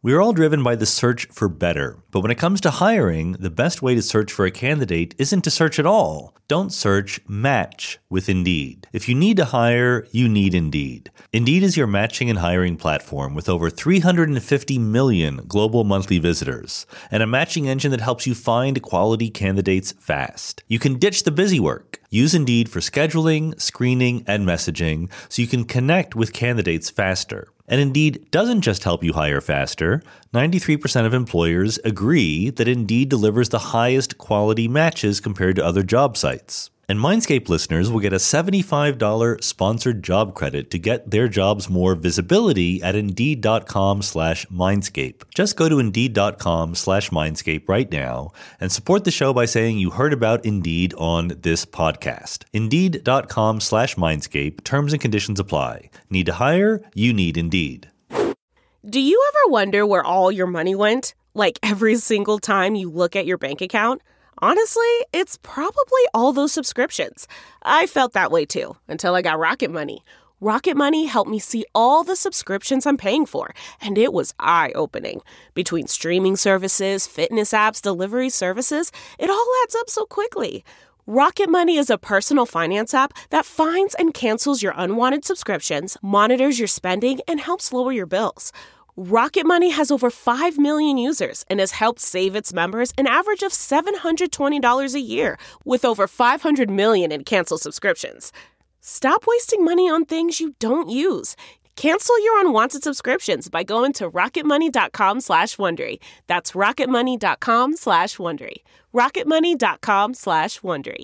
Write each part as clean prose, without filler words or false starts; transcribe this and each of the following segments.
We are all driven by the search for better. But when it comes to hiring, the best way to search for a candidate isn't to search at all. Don't search, match with Indeed. If you need to hire, you need Indeed. Indeed is your matching and hiring platform with over 350 million global monthly visitors and a matching engine that helps you find quality candidates fast. You can ditch the busy work. Use Indeed for scheduling, screening, and messaging so you can connect with candidates faster. And Indeed doesn't just help you hire faster. 93% of employers agree that Indeed delivers the highest quality matches compared to other job sites. And Mindscape listeners will get a $75 sponsored job credit to get their jobs more visibility at Indeed.com/Mindscape. Just go to Indeed.com/Mindscape right now and support the show by saying you heard about Indeed on this podcast. Indeed.com/Mindscape. Terms and conditions apply. Need to hire? You need Indeed. Do you ever wonder where all your money went? Like every single time you look at your bank account? Honestly, it's probably all those subscriptions. I felt that way too, until I got Rocket Money. Rocket Money helped me see all the subscriptions I'm paying for, and it was eye-opening. Between streaming services, fitness apps, delivery services, it all adds up so quickly. Rocket Money is a personal finance app that finds and cancels your unwanted subscriptions, monitors your spending, and helps lower your bills. Rocket Money has over 5 million users and has helped save its members an average of $720 a year, with over 500 million in canceled subscriptions. Stop wasting money on things you don't use. Cancel your unwanted subscriptions by going to rocketmoney.com/Wondery. That's rocketmoney.com/Wondery. rocketmoney.com/Wondery.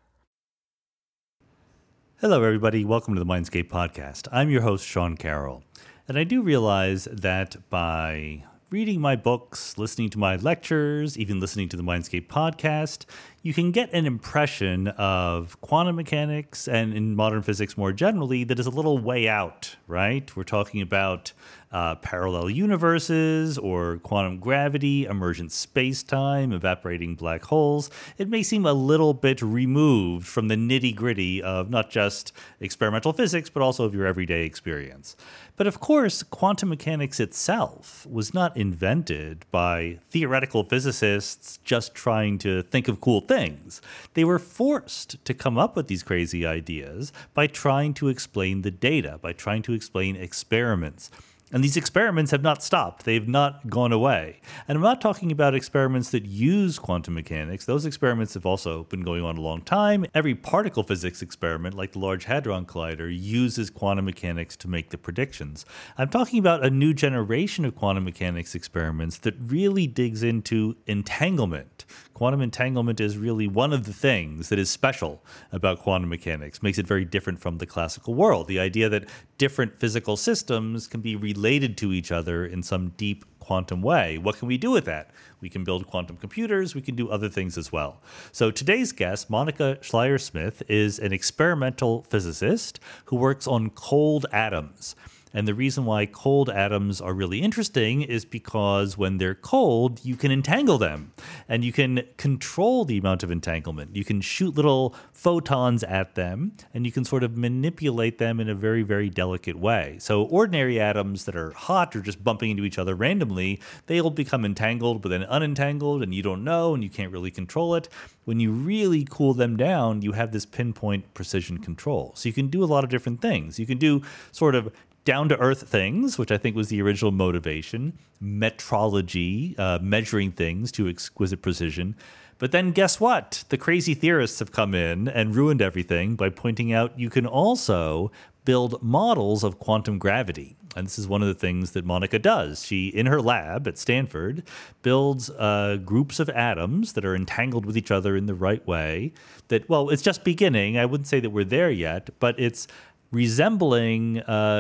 Hello, everybody. Welcome to the Mindscape podcast. I'm your host, Sean Carroll. And I do realize that by reading my books, listening to my lectures, even listening to the Mindscape podcast, you can get an impression of quantum mechanics and in modern physics more generally that is a little way out, right? We're talking about parallel universes or quantum gravity, emergent space-time, evaporating black holes. It may seem a little bit removed from the nitty-gritty of not just experimental physics, but also of your everyday experience. But of course, quantum mechanics itself was not invented by theoretical physicists just trying to think of cool things. They were forced to come up with these crazy ideas by trying to explain the data, by trying to explain experiments. And these experiments have not stopped. They've not gone away. And I'm not talking about experiments that use quantum mechanics. Those experiments have also been going on a long time. Every particle physics experiment, like the Large Hadron Collider, uses quantum mechanics to make the predictions. I'm talking about a new generation of quantum mechanics experiments that really digs into entanglement. Quantum entanglement is really one of the things that is special about quantum mechanics, makes it very different from the classical world. The idea that different physical systems can be related to each other in some deep quantum way. What can we do with that? We can build quantum computers. We can do other things as well. So today's guest, Monica Schleyer-Smith, is an experimental physicist who works on cold atoms. And the reason why cold atoms are really interesting is because when they're cold, you can entangle them and you can control the amount of entanglement. You can shoot little photons at them and you can sort of manipulate them in a very, very delicate way. So ordinary atoms that are hot or just bumping into each other randomly, they'll become entangled but then unentangled and you don't know and you can't really control it. When you really cool them down, you have this pinpoint precision control. So you can do a lot of different things. You can do sort of down-to-earth things, which I think was the original motivation, metrology, measuring things to exquisite precision. But then guess what? The crazy theorists have come in and ruined everything by pointing out you can also build models of quantum gravity. And this is one of the things that Monica does. She, in her lab at Stanford, builds groups of atoms that are entangled with each other in the right way. That, well, it's just beginning. I wouldn't say that we're there yet, but it's resembling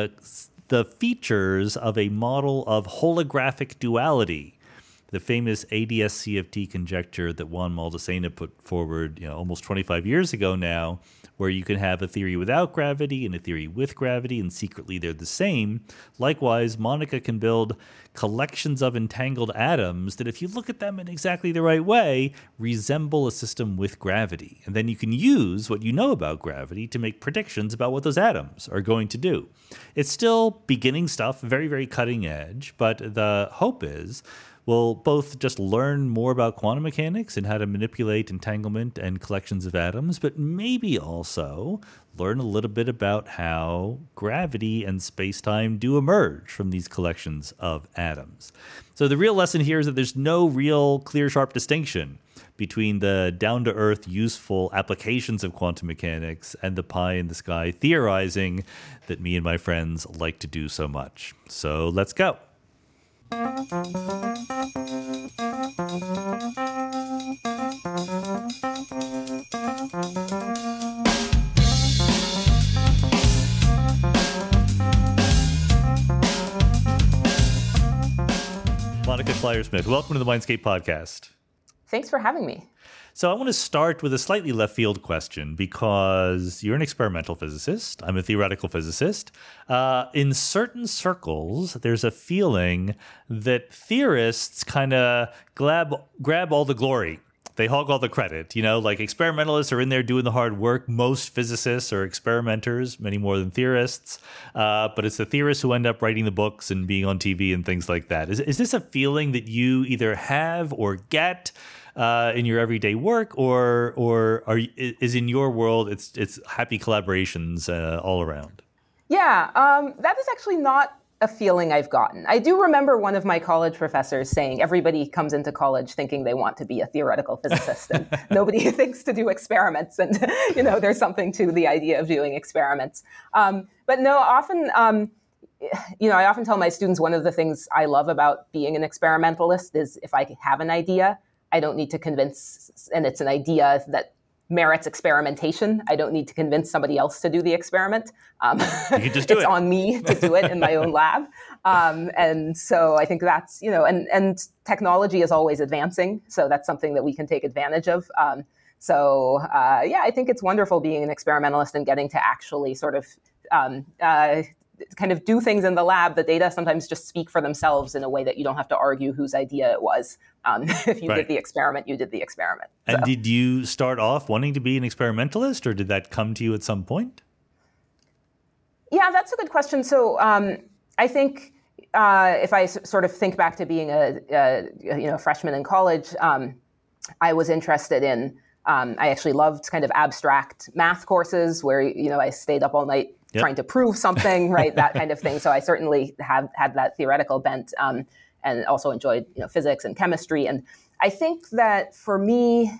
the features of a model of holographic duality, the famous ADS-CFT conjecture that Juan Maldacena put forward, almost 25 years ago now, where you can have a theory without gravity and a theory with gravity, and secretly they're the same. Likewise, Monica can build collections of entangled atoms that, if you look at them in exactly the right way, resemble a system with gravity. And then you can use what you know about gravity to make predictions about what those atoms are going to do. It's still beginning stuff, very, very cutting edge, but the hope is we'll both just learn more about quantum mechanics and how to manipulate entanglement and collections of atoms, but maybe also learn a little bit about how gravity and space-time do emerge from these collections of atoms. So the real lesson here is that there's no real clear, sharp distinction between the down-to-earth, useful applications of quantum mechanics and the pie-in-the-sky theorizing that me and my friends like to do so much. So let's go. Monica Schleyer-Smith, welcome to the Mindscape podcast. Thanks for having me. So I want to start with a slightly left field question because you're an experimental physicist. I'm a theoretical physicist. In certain circles, there's a feeling that theorists kind of grab all the glory. They hog all the credit. You know, like experimentalists are in there doing the hard work. Most physicists are experimenters, many more than theorists. But it's the theorists who end up writing the books and being on TV and things like that. Is this a feeling that you either have or get in your everyday work, or is in your world it's happy collaborations all around? Yeah, that is actually not a feeling I've gotten. I do remember one of my college professors saying everybody comes into college thinking they want to be a theoretical physicist, and nobody thinks to do experiments. And there's something to the idea of doing experiments. But no, often. I often tell my students one of the things I love about being an experimentalist is if I have an idea, I don't need to convince, and it's an idea that merits experimentation. I don't need to convince somebody else to do the experiment. You can just do it's on me to do it in my own lab. And so I think that's, and technology is always advancing. So that's something that we can take advantage of. I think it's wonderful being an experimentalist and getting to actually sort of kind of do things in the lab. The data sometimes just speak for themselves in a way that you don't have to argue whose idea it was. If you did the experiment, you did the experiment. And did you start off wanting to be an experimentalist, or did that come to you at some point? Yeah, that's a good question. So I think if I sort of think back to being a freshman in college, I was interested in, I actually loved kind of abstract math courses where, I stayed up all night trying to prove something, right? That kind of thing. So I certainly had that theoretical bent, and also enjoyed, physics and chemistry. And I think that for me,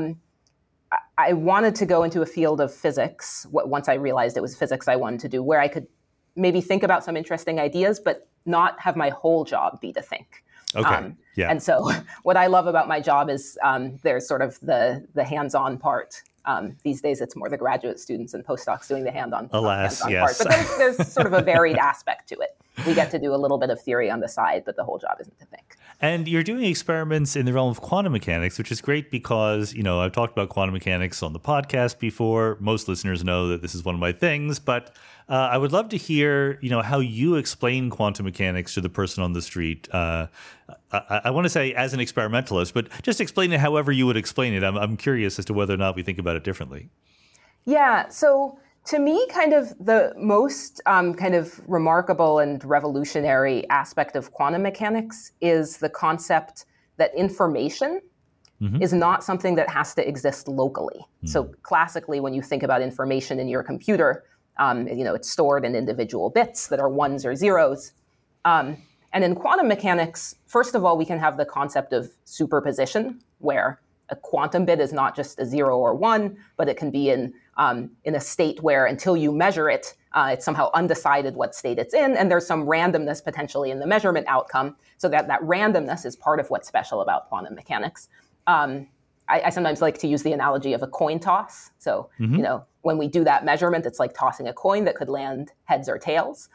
I wanted to go into a field of physics. Once I realized it was physics I wanted to do, where I could maybe think about some interesting ideas, but not have my whole job be to think. Okay. And so what I love about my job is there's sort of the hands-on part. These days, it's more the graduate students and postdocs doing the hands-on yes. part. But there's sort of a varied aspect to it. We get to do a little bit of theory on the side, but the whole job isn't to think. And you're doing experiments in the realm of quantum mechanics, which is great because, I've talked about quantum mechanics on the podcast before. Most listeners know that this is one of my things, but I would love to hear, how you explain quantum mechanics to the person on the street. I want to say as an experimentalist, but just explain it however you would explain it. I'm curious as to whether or not we think about it differently. Yeah. So to me, kind of the most kind of remarkable and revolutionary aspect of quantum mechanics is the concept that information is not something that has to exist locally. So classically, when you think about information in your computer, it's stored in individual bits that are ones or zeros. And in quantum mechanics, first of all, we can have the concept of superposition, where a quantum bit is not just a 0 or 1, but it can be in a state where until you measure it, it's somehow undecided what state it's in, and there's some randomness potentially in the measurement outcome. So that randomness is part of what's special about quantum mechanics. I sometimes like to use the analogy of a coin toss. So, when we do that measurement, it's like tossing a coin that could land heads or tails.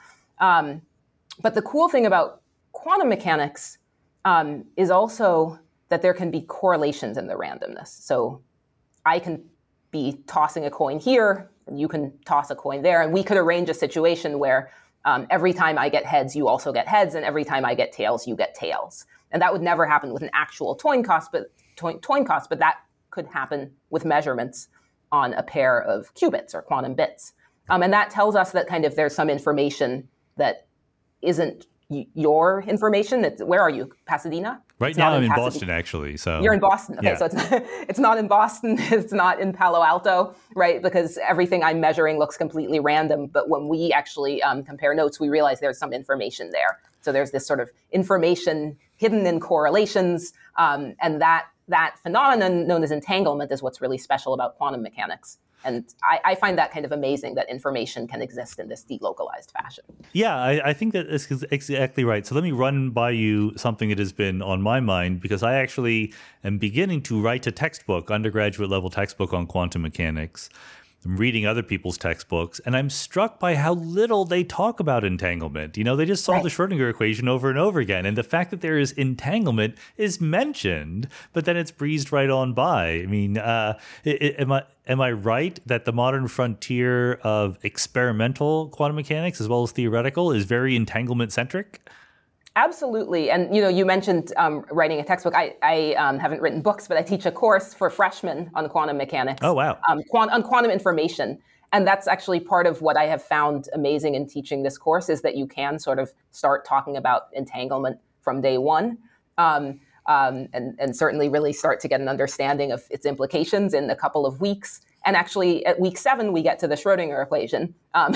But the cool thing about quantum mechanics is also that there can be correlations in the randomness. So I can be tossing a coin here, And you can toss a coin there, and we could arrange a situation where every time I get heads, you also get heads, and every time I get tails, you get tails. And that would never happen with an actual coin cost, but that could happen with measurements on a pair of qubits or quantum bits. And that tells us that kind of there's some information that isn't your information. Where are you? Pasadena? Right now I'm in Boston, actually. So you're in Boston. Okay, yeah. So it's not in Boston. It's not in Palo Alto, right? Because everything I'm measuring looks completely random. But when we actually compare notes, we realize there's some information there. So there's this sort of information hidden in correlations. And that phenomenon known as entanglement is what's really special about quantum mechanics. And I find that kind of amazing that information can exist in this delocalized fashion. Yeah, I think that is exactly right. So let me run by you something that has been on my mind, because I actually am beginning to write a textbook, undergraduate level textbook on quantum mechanics. I'm reading other people's textbooks, and I'm struck by how little they talk about entanglement. You know, they just solve the Schrodinger equation over and over again. And the fact that there is entanglement is mentioned, but then it's breezed right on by. I mean, am I right that the modern frontier of experimental quantum mechanics, as well as theoretical, is very entanglement-centric? Absolutely. And, you mentioned writing a textbook. I haven't written books, but I teach a course for freshmen on quantum mechanics. Oh, wow. On quantum information. And that's actually part of what I have found amazing in teaching this course, is that you can sort of start talking about entanglement from day one. And certainly really start to get an understanding of its implications in a couple of weeks. And actually, at week 7, we get to the Schrodinger equation.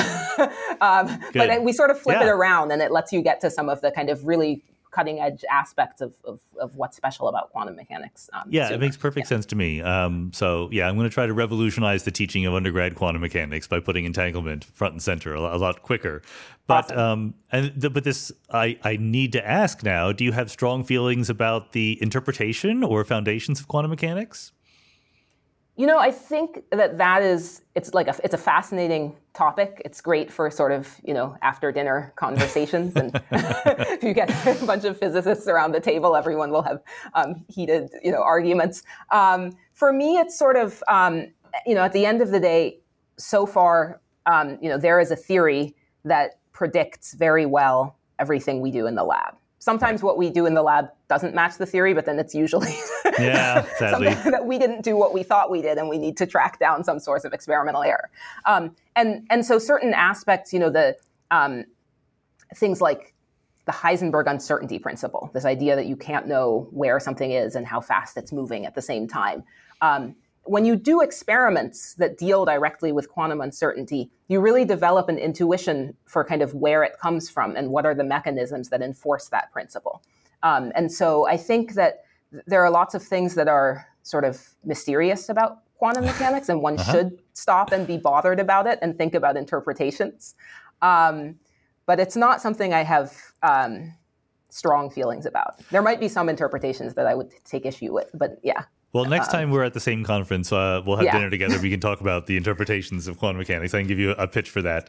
But we sort of flip it around, and it lets you get to some of the kind of really cutting-edge aspects of what's special about quantum mechanics. It makes perfect sense to me. I'm going to try to revolutionize the teaching of undergrad quantum mechanics by putting entanglement front and center a lot quicker. But awesome. I need to ask now, do you have strong feelings about the interpretation or foundations of quantum mechanics? I think it's a fascinating topic. It's great for sort of, after dinner conversations. And if you get a bunch of physicists around the table, everyone will have heated, arguments. For me, it's sort of, at the end of the day, so far, there is a theory that predicts very well everything we do in the lab. Sometimes what we do in the lab doesn't match the theory, but then it's usually sadly that we didn't do what we thought we did, and we need to track down some source of experimental error. And so certain aspects, the things like the Heisenberg uncertainty principle, this idea that you can't know where something is and how fast it's moving at the same time. When you do experiments that deal directly with quantum uncertainty, you really develop an intuition for kind of where it comes from and what are the mechanisms that enforce that principle. And so I think that there are lots of things that are sort of mysterious about quantum mechanics, and one should stop and be bothered about it and think about interpretations. But it's not something I have strong feelings about. There might be some interpretations that I would take issue with, but yeah. Well, next time we're at the same conference, we'll have dinner together. We can talk about the interpretations of quantum mechanics. I can give you a pitch for that.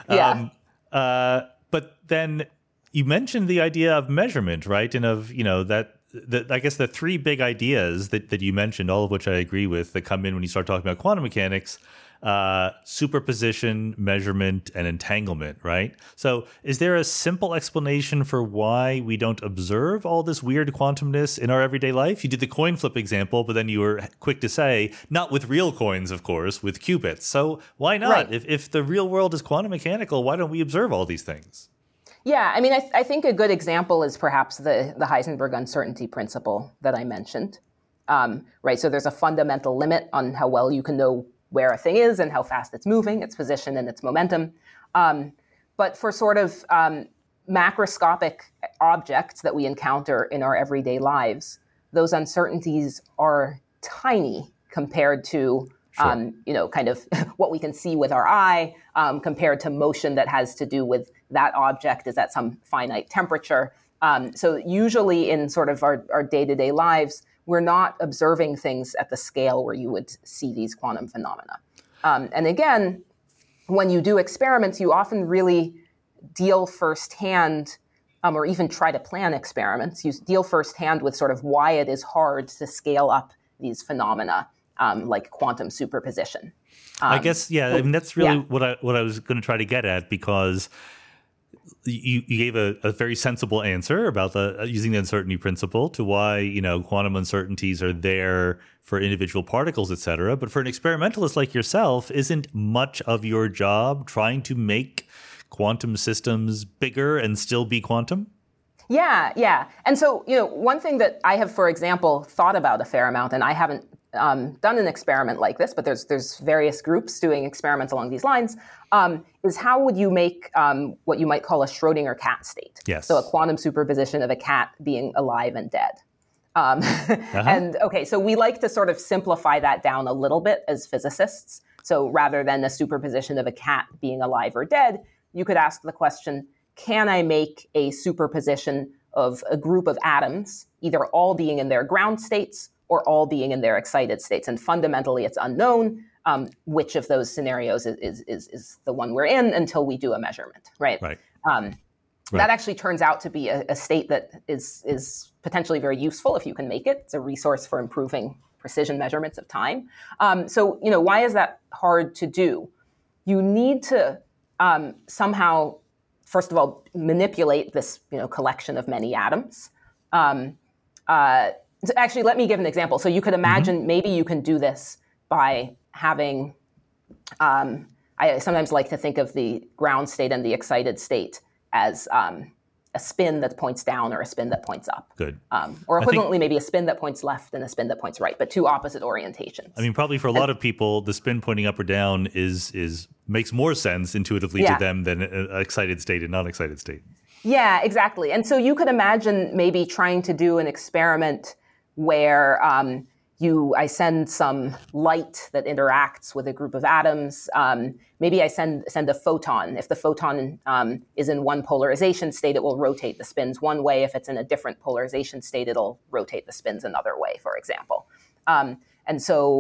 But then you mentioned the idea of measurement, right? And of, I guess the 3 big ideas that you mentioned, all of which I agree with, that come in when you start talking about quantum mechanics: superposition, measurement, and entanglement, right? So is there a simple explanation for why we don't observe all this weird quantumness in our everyday life? You did the coin flip example, but then you were quick to say, not with real coins, of course, with qubits. So why not? Right. If the real world is quantum mechanical, why don't we observe all these things? Yeah, I mean, I think a good example is perhaps the Heisenberg uncertainty principle that I mentioned, right? So there's a fundamental limit on how well you can know where a thing is and how fast it's moving, its position and its momentum. But for sort of macroscopic objects that we encounter in our everyday lives, those uncertainties are tiny compared to kind of what we can see with our eye, compared to motion that has to do with that object is at some finite temperature. So usually in sort of our day-to-day lives, we're not observing things at the scale where you would see these quantum phenomena. And again, when you do experiments, you often really deal firsthand, or even try to plan experiments, you deal firsthand with sort of why it is hard to scale up these phenomena, like quantum superposition. I guess, yeah. I mean, that's really what I was going to try to get at, because you gave a very sensible answer about using the uncertainty principle to why quantum uncertainties are there for individual particles, et cetera. But for an experimentalist like yourself, isn't much of your job trying to make quantum systems bigger and still be quantum? Yeah. And so, one thing that I have, for example, thought about a fair amount, and I haven't done an experiment like this, but there's various groups doing experiments along these lines, is how would you make what you might call a Schrödinger cat state? Yes. So a quantum superposition of a cat being alive and dead. And okay, so we like to sort of simplify that down a little bit as physicists. So rather than a superposition of a cat being alive or dead, you could ask the question, can I make a superposition of a group of atoms, either all being in their ground states or all being in their excited states? And fundamentally, it's unknown which of those scenarios is the one we're in until we do a measurement, right? Right. That actually turns out to be a state that is potentially very useful if you can make it. It's a resource for improving precision measurements of time. So, why is that hard to do? You need to somehow, first of all, manipulate this collection of many atoms. Actually, let me give an example. So you could imagine maybe you can do this by having, I sometimes like to think of the ground state and the excited state as a spin that points down or a spin that points up. Good. Or equivalently, maybe a spin that points left and a spin that points right, but two opposite orientations. I mean, probably for a lot of people, the spin pointing up or down makes more sense intuitively to them than an excited state and non-excited state. Yeah, exactly. And so you could imagine maybe trying to do an experiment where I send some light that interacts with a group of atoms. Maybe I send a photon. If the photon is in one polarization state, it will rotate the spins one way. If it's in a different polarization state, it'll rotate the spins another way, for example. And then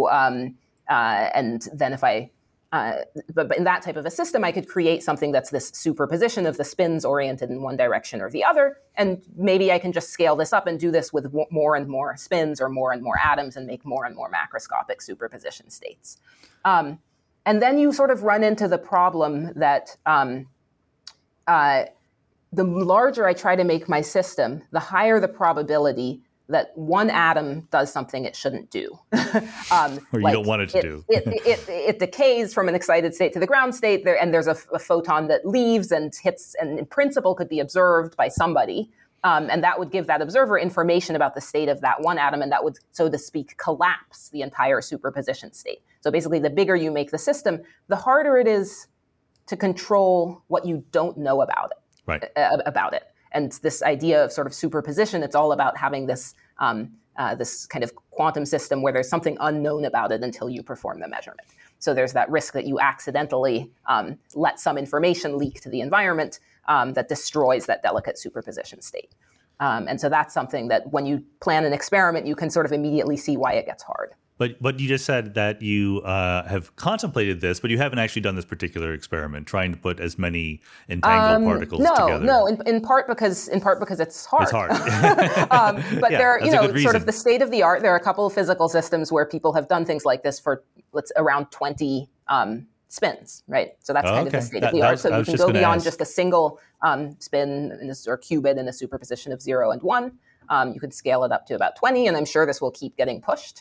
if but in that type of a system, I could create something that's this superposition of the spins oriented in one direction or the other. And maybe I can just scale this up and do this with more and more spins or more and more atoms and make more and more macroscopic superposition states. And then you sort of run into the problem that the larger I try to make my system, the higher the probability that one atom does something it shouldn't do. Or you don't want it to do. It decays from an excited state to the ground state, and there's a photon that leaves and hits, and in principle could be observed by somebody. And that would give that observer information about the state of that one atom, and that would, so to speak, collapse the entire superposition state. So basically, the bigger you make the system, the harder it is to control what you don't know about it. Right. About it. And this idea of sort of superposition, it's all about having this this kind of quantum system where there's something unknown about it until you perform the measurement. So there's that risk that you accidentally let some information leak to the environment that destroys that delicate superposition state. And so that's something that when you plan an experiment, you can sort of immediately see why it gets hard. But you just said that you have contemplated this, but you haven't actually done this particular experiment, trying to put as many entangled particles together. No, in part because it's hard. It's hard. But there are, sort of the state of the art. There are a couple of physical systems where people have done things like this for around 20 spins, right? So that's kind of the state of the art. So you can go beyond just a single spin or qubit in a superposition of 0 and 1. You could scale it up to about 20, and I'm sure this will keep getting pushed.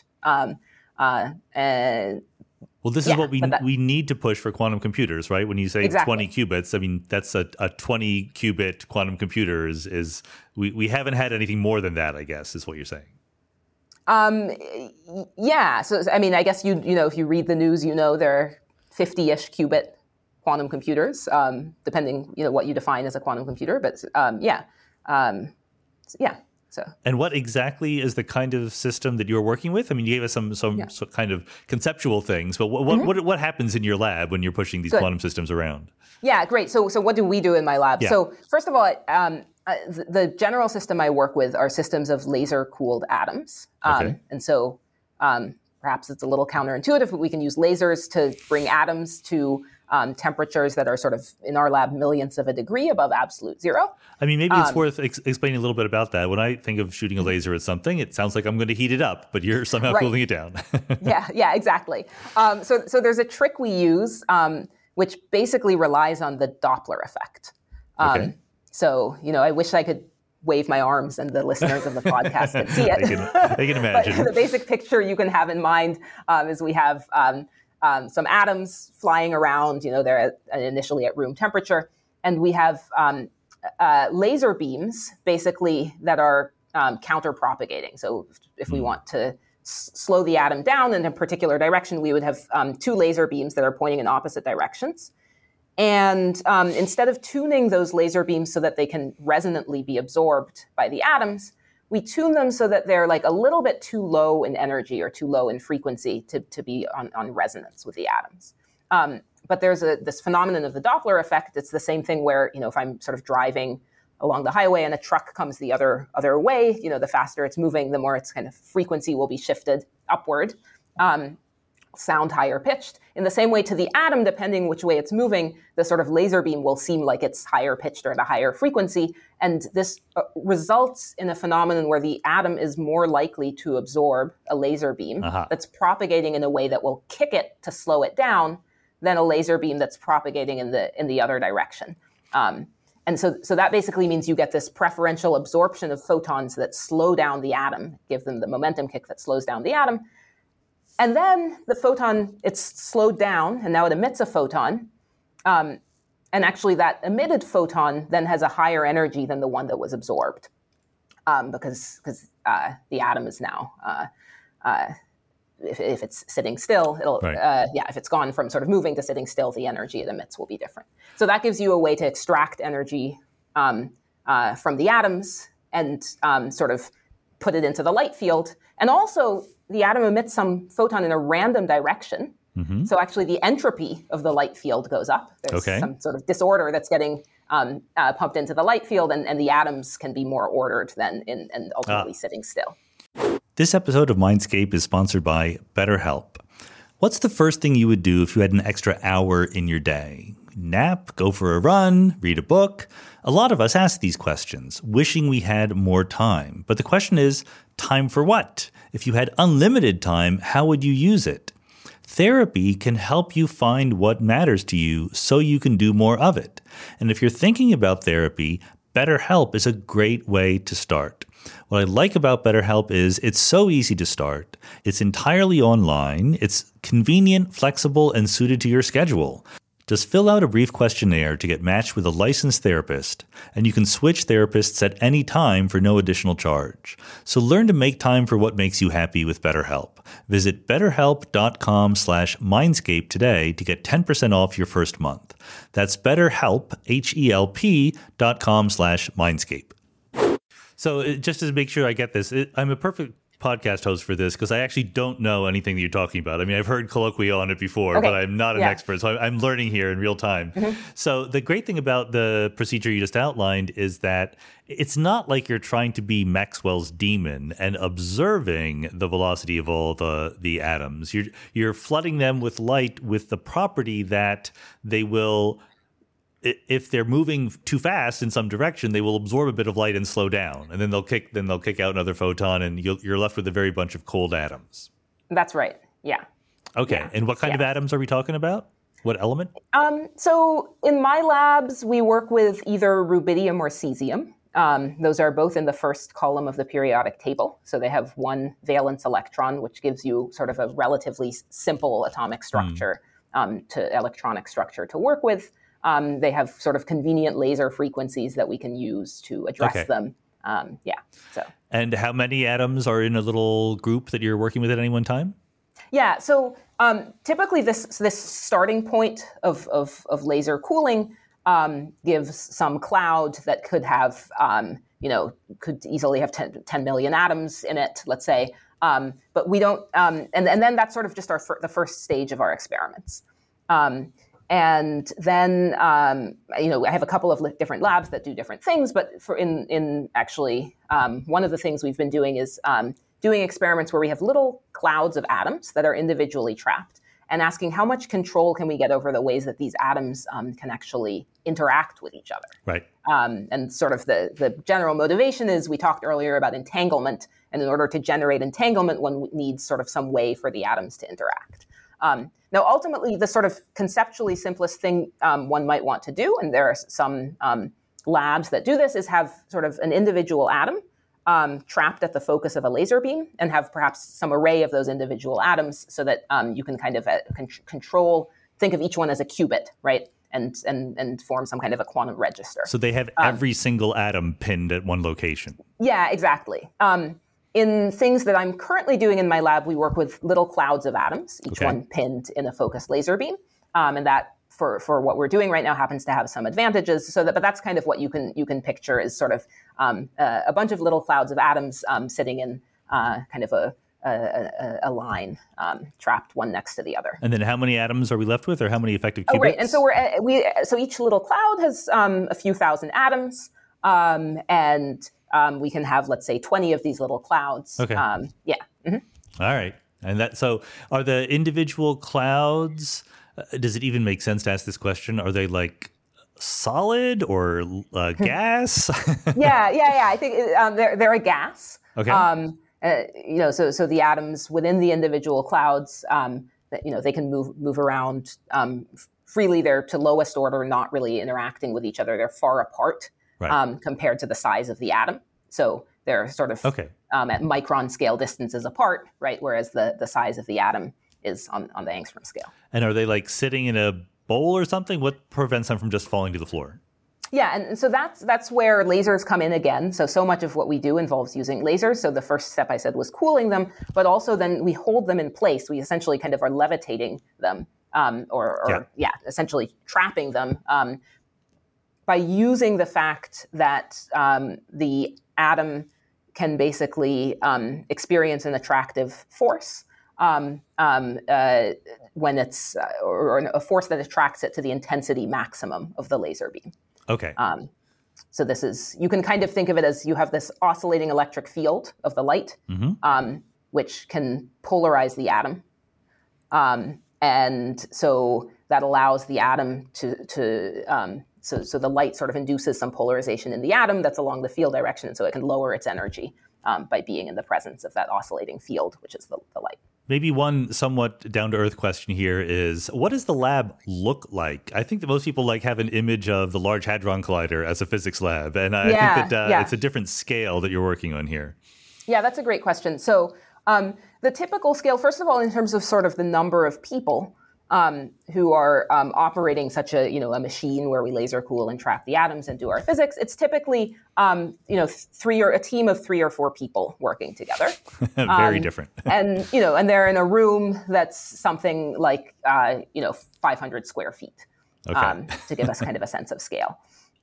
Well, this is what we need to push for quantum computers, right? When you say 20 qubits, I mean, that's a 20 qubit quantum computer is we haven't had anything more than that, I guess, is what you're saying. Yeah. So, I mean, I guess if you read the news, there are 50-ish qubit quantum computers, depending, what you define as a quantum computer. But So. And what exactly is the kind of system that you're working with? I mean, you gave us some kind of conceptual things, but what happens in your lab when you're pushing these quantum systems around? Yeah, great. So what do we do in my lab? Yeah. So first of all, the general system I work with are systems of laser-cooled atoms. And so perhaps it's a little counterintuitive, but we can use lasers to bring atoms to temperatures that are sort of, in our lab, millionths of a degree above absolute zero. I mean, maybe it's worth explaining a little bit about that. When I think of shooting a laser at something, it sounds like I'm going to heat it up, but you're somehow cooling it down. Yeah, exactly. So there's a trick we use, which basically relies on the Doppler effect. Okay. So, I wish I could wave my arms and the listeners of the podcast could see it. They can imagine. But the basic picture you can have in mind is we have some atoms flying around. They're initially at room temperature, and we have laser beams basically that are counter-propagating. So if we want to slow the atom down in a particular direction, we would have two laser beams that are pointing in opposite directions. And instead of tuning those laser beams so that they can resonantly be absorbed by the atoms, we tune them so that they're like a little bit too low in energy or too low in frequency to be on resonance with the atoms. But there's this phenomenon of the Doppler effect. It's the same thing where, if I'm sort of driving along the highway and a truck comes the other way, the faster it's moving, the more its kind of frequency will be shifted upward, sound higher pitched. In the same way to the atom, depending which way it's moving, the sort of laser beam will seem like it's higher pitched or at a higher frequency. And this results in a phenomenon where the atom is more likely to absorb a laser beam that's propagating in a way that will kick it to slow it down than a laser beam that's propagating in the other direction. And so that basically means you get this preferential absorption of photons that slow down the atom, give them the momentum kick that slows down the atom. And then the photon, it's slowed down, and now it emits a photon. And actually that emitted photon then has a higher energy than the one that was absorbed, because the atom is now, if it's sitting still, it'll, if it's gone from sort of moving to sitting still, the energy it emits will be different. So that gives you a way to extract energy from the atoms and sort of put it into the light field. And also, the atom emits some photon in a random direction. Mm-hmm. So actually the entropy of the light field goes up. There's some sort of disorder that's getting pumped into the light field, and the atoms can be more ordered than and ultimately sitting still. This episode of Mindscape is sponsored by BetterHelp. What's the first thing you would do if you had an extra hour in your day? Nap, go for a run, read a book? A lot of us ask these questions, wishing we had more time. But the question is, time for what? If you had unlimited time, how would you use it? Therapy can help you find what matters to you so you can do more of it. And if you're thinking about therapy, BetterHelp is a great way to start. What I like about BetterHelp is it's so easy to start. It's entirely online. It's convenient, flexible, and suited to your schedule. Just fill out a brief questionnaire to get matched with a licensed therapist, and you can switch therapists at any time for no additional charge. So learn to make time for what makes you happy with BetterHelp. Visit betterhelp.com/mindscape today to get 10% off your first month. That's BetterHelp, HELP.com/mindscape. So just to make sure I get this, I'm a perfect podcast host for this because I actually don't know anything that you're talking about. I mean, I've heard colloquia on it before, but I'm not an expert, so I'm learning here in real time. Mm-hmm. So the great thing about the procedure you just outlined is that it's not like you're trying to be Maxwell's demon and observing the velocity of all the atoms. You're flooding them with light with the property that they will, if they're moving too fast in some direction, they will absorb a bit of light and slow down, and then they'll kick out another photon, and you're left with a very bunch of cold atoms. That's right. Yeah. Okay. Yeah. And what kind of atoms are we talking about? What element? So in my labs, we work with either rubidium or cesium. Those are both in the first column of the periodic table. So they have one valence electron, which gives you sort of a relatively simple atomic structure to electronic structure to work with. They have sort of convenient laser frequencies that we can use to address them. So. And how many atoms are in a little group that you're working with at any one time? Yeah. So typically, this starting point of laser cooling gives some cloud that could have, could easily have 10 million atoms in it, let's say. But we don't. And then that's sort of just the first stage of our experiments. And then, I have a couple of different labs that do different things, but one of the things we've been doing is doing experiments where we have little clouds of atoms that are individually trapped. and asking how much control can we get over the ways that these atoms can actually interact with each other. Right. And sort of the general motivation is, we talked earlier about entanglement, and in order to generate entanglement, one needs sort of some way for the atoms to interact. Now, ultimately, the sort of conceptually simplest thing one might want to do, and there are some labs that do this, is have sort of an individual atom trapped at the focus of a laser beam, and have perhaps some array of those individual atoms, so that you can kind of control, think of each one as a qubit, right? And form some kind of a quantum register. So they have every single atom pinned at one location. Yeah, exactly. In things that I'm currently doing in my lab, we work with little clouds of atoms, each one pinned in a focused laser beam. And that, for what we're doing right now, happens to have some advantages. But that's kind of what you can picture as sort of a bunch of little clouds of atoms sitting in kind of a line, trapped one next to the other. And then how many atoms are we left with, or how many effective qubits? Oh, right. And so each little cloud has a few thousand atoms, and we can have, let's say, 20 of these little clouds. Okay. Yeah. Mm-hmm. All right. And so are the individual clouds, does it even make sense to ask this question? Are they like solid or gas? Yeah. I think they're a gas. Okay. So the atoms within the individual clouds, they can move around freely. They're to lowest order, not really interacting with each other. They're far apart. Right. Compared to the size of the atom. So they're sort of at micron scale distances apart, right? Whereas the size of the atom is on the angstrom scale. And are they like sitting in a bowl or something? What prevents them from just falling to the floor? Yeah, and so that's where lasers come in again. So much of what we do involves using lasers. So the first step I said was cooling them, but also then we hold them in place. We essentially kind of are levitating them, essentially trapping them. By using the fact that the atom can basically experience an attractive force when it's or a force that attracts it to the intensity maximum of the laser beam. Okay. So this is, you can kind of think of it as you have this oscillating electric field of the light, which can polarize the atom, and so that allows the atom to So the light sort of induces some polarization in the atom that's along the field direction, and so it can lower its energy by being in the presence of that oscillating field, which is the light. Maybe one somewhat down-to-earth question here is, what does the lab look like? I think that most people have an image of the Large Hadron Collider as a physics lab, and I think that it's a different scale that you're working on here. Yeah, that's a great question. So the typical scale, first of all, in terms of sort of the number of people who are operating such a machine where we laser cool and trap the atoms and do our physics, it's typically a team of 3 or 4 people working together. Very different. And they're in a room that's something like 500 square feet, to give us kind of a sense of scale.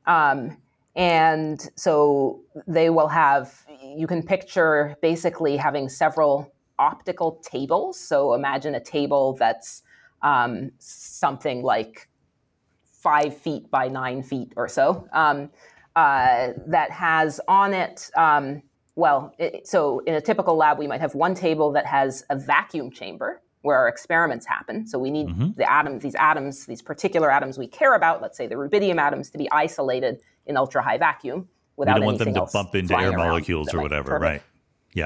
And so they will have, you can picture basically having several optical tables. So imagine a table that's something like 5 feet by 9 feet or so, that has on it, so in a typical lab, we might have one table that has a vacuum chamber where our experiments happen. So we need these particular atoms we care about, let's say the rubidium atoms, to be isolated in ultra-high vacuum without anything else. We don't want them to bump into air molecules or whatever, right? Yeah.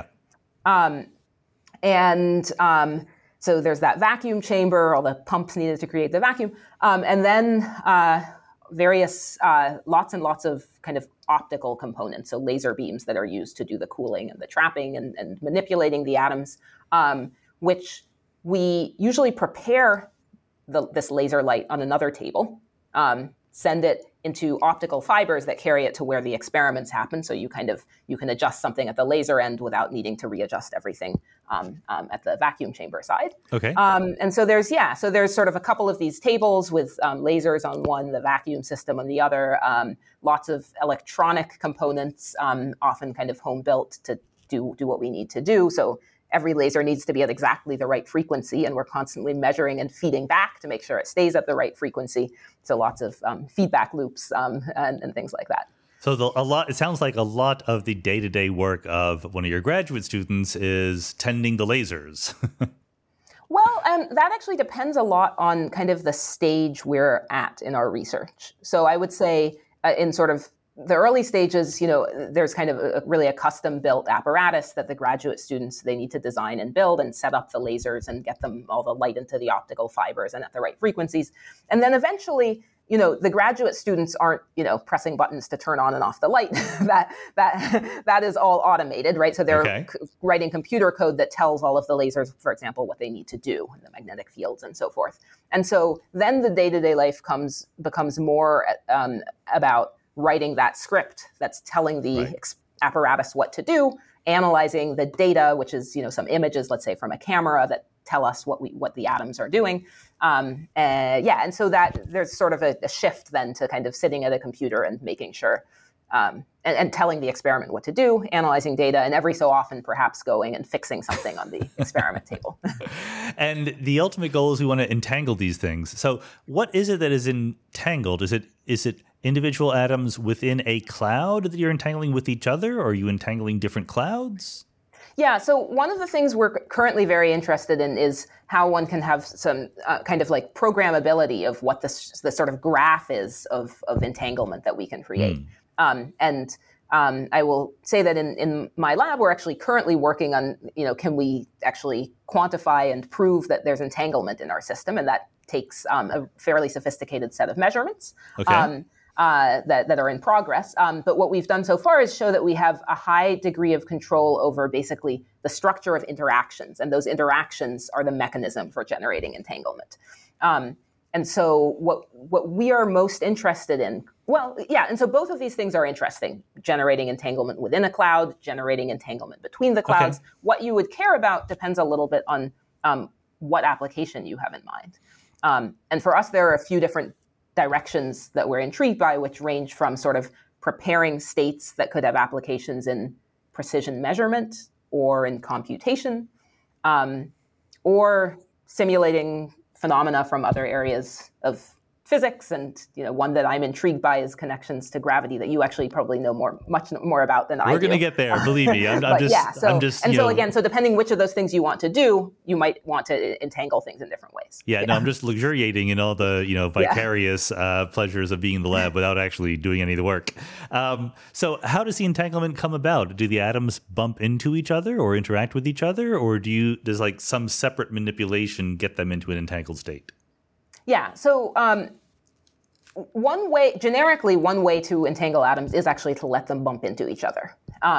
So there's that vacuum chamber, all the pumps needed to create the vacuum, and then various lots and lots of kind of optical components, so laser beams that are used to do the cooling and the trapping and manipulating the atoms, which we usually prepare this laser light on another table, send it into optical fibers that carry it to where the experiments happen. So you can adjust something at the laser end without needing to readjust everything at the vacuum chamber side. Okay. And so there's sort of a couple of these tables with lasers on one, the vacuum system on the other, lots of electronic components, often kind of home built to do what we need to do. So every laser needs to be at exactly the right frequency, and we're constantly measuring and feeding back to make sure it stays at the right frequency. So lots of feedback loops and things like that. So it sounds like a lot of the day-to-day work of one of your graduate students is tending the lasers. Well, that actually depends a lot on kind of the stage we're at in our research. So I would say in sort of the early stages, there's kind of really a custom-built apparatus that the graduate students, they need to design and build and set up the lasers and get them all the light into the optical fibers and at the right frequencies. And then eventually, the graduate students aren't, pressing buttons to turn on and off the light. that is all automated, right? So they're writing computer code that tells all of the lasers, for example, what they need to do, and the magnetic fields and so forth. And so then the day-to-day life becomes more about writing that script that's telling the apparatus what to do, analyzing the data, which is some images, let's say from a camera, that tell us what the atoms are doing. And so that there's sort of a shift then to kind of sitting at a computer and making sure and telling the experiment what to do, analyzing data, and every so often perhaps going and fixing something on the experiment table. And the ultimate goal is we want to entangle these things. So what is it that is entangled? Is it individual atoms within a cloud that you're entangling with each other, or are you entangling different clouds? Yeah, so one of the things we're currently very interested in is how one can have some kind of like programmability of what the sort of graph is of entanglement that we can create. I will say that in my lab, we're actually currently working on, can we actually quantify and prove that there's entanglement in our system? And that takes a fairly sophisticated set of measurements. Okay. That are in progress. But what we've done so far is show that we have a high degree of control over basically the structure of interactions. And those interactions are the mechanism for generating entanglement. And so what we are most interested in, and so both of these things are interesting, generating entanglement within a cloud, generating entanglement between the clouds. Okay. What you would care about depends a little bit on what application you have in mind. And for us, there are a few different directions that we're intrigued by, which range from sort of preparing states that could have applications in precision measurement or in computation, or simulating phenomena from other areas of physics. And one that I'm intrigued by is connections to gravity that you actually probably know much more about than I do. We're going to get there, believe me. So depending which of those things you want to do, you might want to entangle things in different ways. No, I'm just luxuriating in all the vicarious pleasures of being in the lab without actually doing any of the work. So how does the entanglement come about? Do the atoms bump into each other or interact with each other, or does like some separate manipulation get them into an entangled state? Yeah, so one way to entangle atoms is actually to let them bump into each other.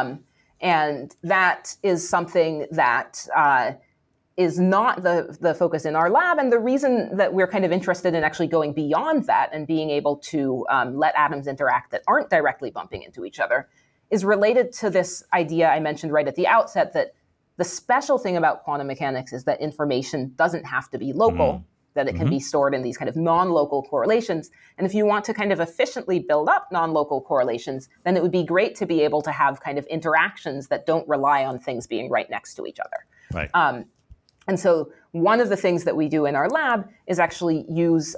And that is something that is not the focus in our lab. And the reason that we're kind of interested in actually going beyond that and being able to let atoms interact that aren't directly bumping into each other is related to this idea I mentioned right at the outset, that the special thing about quantum mechanics is that information doesn't have to be local. That it can be stored in these kind of non-local correlations. And if you want to kind of efficiently build up non-local correlations, then it would be great to be able to have kind of interactions that don't rely on things being right next to each other. Right. And so one of the things that we do in our lab is actually use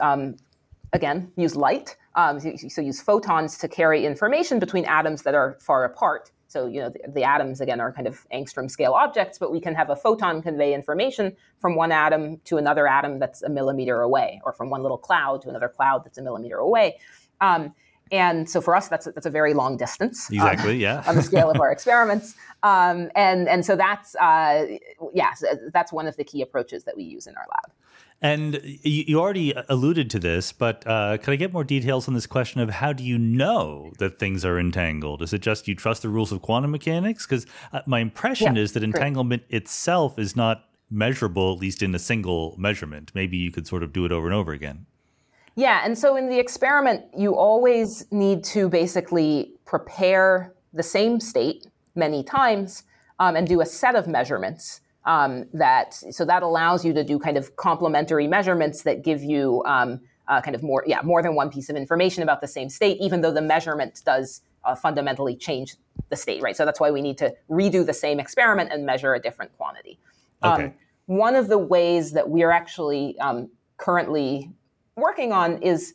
light. So use photons to carry information between atoms that are far apart. So, the atoms, again, are kind of angstrom scale objects, but we can have a photon convey information from one atom to another atom that's a millimeter away, or from one little cloud to another cloud that's a millimeter away. And so for us, that's a very long distance. Exactly, yeah. On the scale of our experiments. And so that's one of the key approaches that we use in our lab. And you already alluded to this, but could I get more details on this question of how do you know that things are entangled? Is it just you trust the rules of quantum mechanics? Because my impression is that entanglement itself is not measurable, at least in a single measurement. Maybe you could sort of do it over and over again. Yeah, and so in the experiment, you always need to basically prepare the same state many times and do a set of measurements. That allows you to do kind of complementary measurements that give you kind of more than one piece of information about the same state, even though the measurement does fundamentally change the state, right? So that's why we need to redo the same experiment and measure a different quantity. Okay. One of the ways that we're actually currently working on is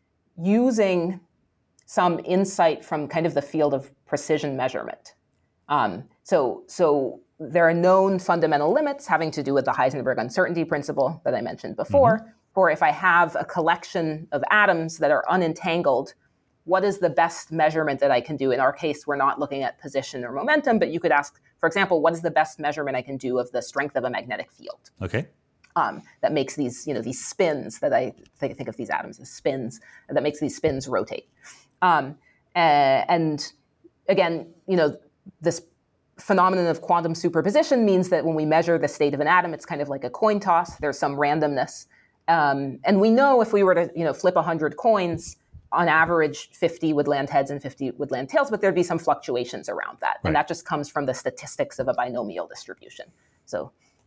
using some insight from kind of the field of precision measurement. So there are known fundamental limits having to do with the Heisenberg uncertainty principle that I mentioned before. For if I have a collection of atoms that are unentangled, what is the best measurement that I can do? In our case, we're not looking at position or momentum, but you could ask, for example, what is the best measurement I can do of the strength of a magnetic field? Okay. That makes these spins that I think of these atoms as spins, that makes these spins rotate. And again, this phenomenon of quantum superposition means that when we measure the state of an atom, it's kind of like a coin toss. There's some randomness. And we know if we were to flip 100 coins, on average, 50 would land heads and 50 would land tails, but there'd be some fluctuations around that. Right. And that just comes from the statistics of a binomial distribution. So,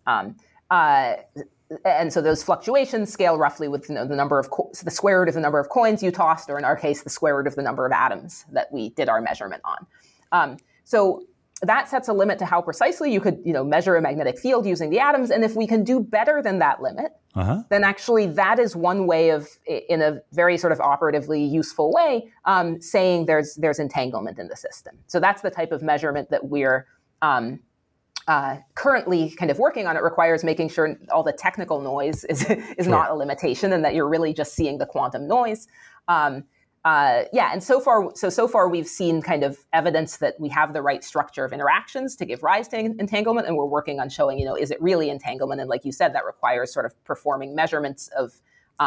and so those fluctuations scale roughly with the number of the square root of the number of coins you tossed, or in our case, the square root of the number of atoms that we did our measurement on. So that sets a limit to how precisely you could measure a magnetic field using the atoms. And if we can do better than that limit, then actually that is one way of, in a very sort of operatively useful way, saying there's entanglement in the system. So that's the type of measurement that we're currently kind of working on. It requires making sure all the technical noise is not a limitation, and that you're really just seeing the quantum noise. And so far we've seen kind of evidence that we have the right structure of interactions to give rise to entanglement, and we're working on showing, is it really entanglement? And like you said, that requires sort of performing measurements of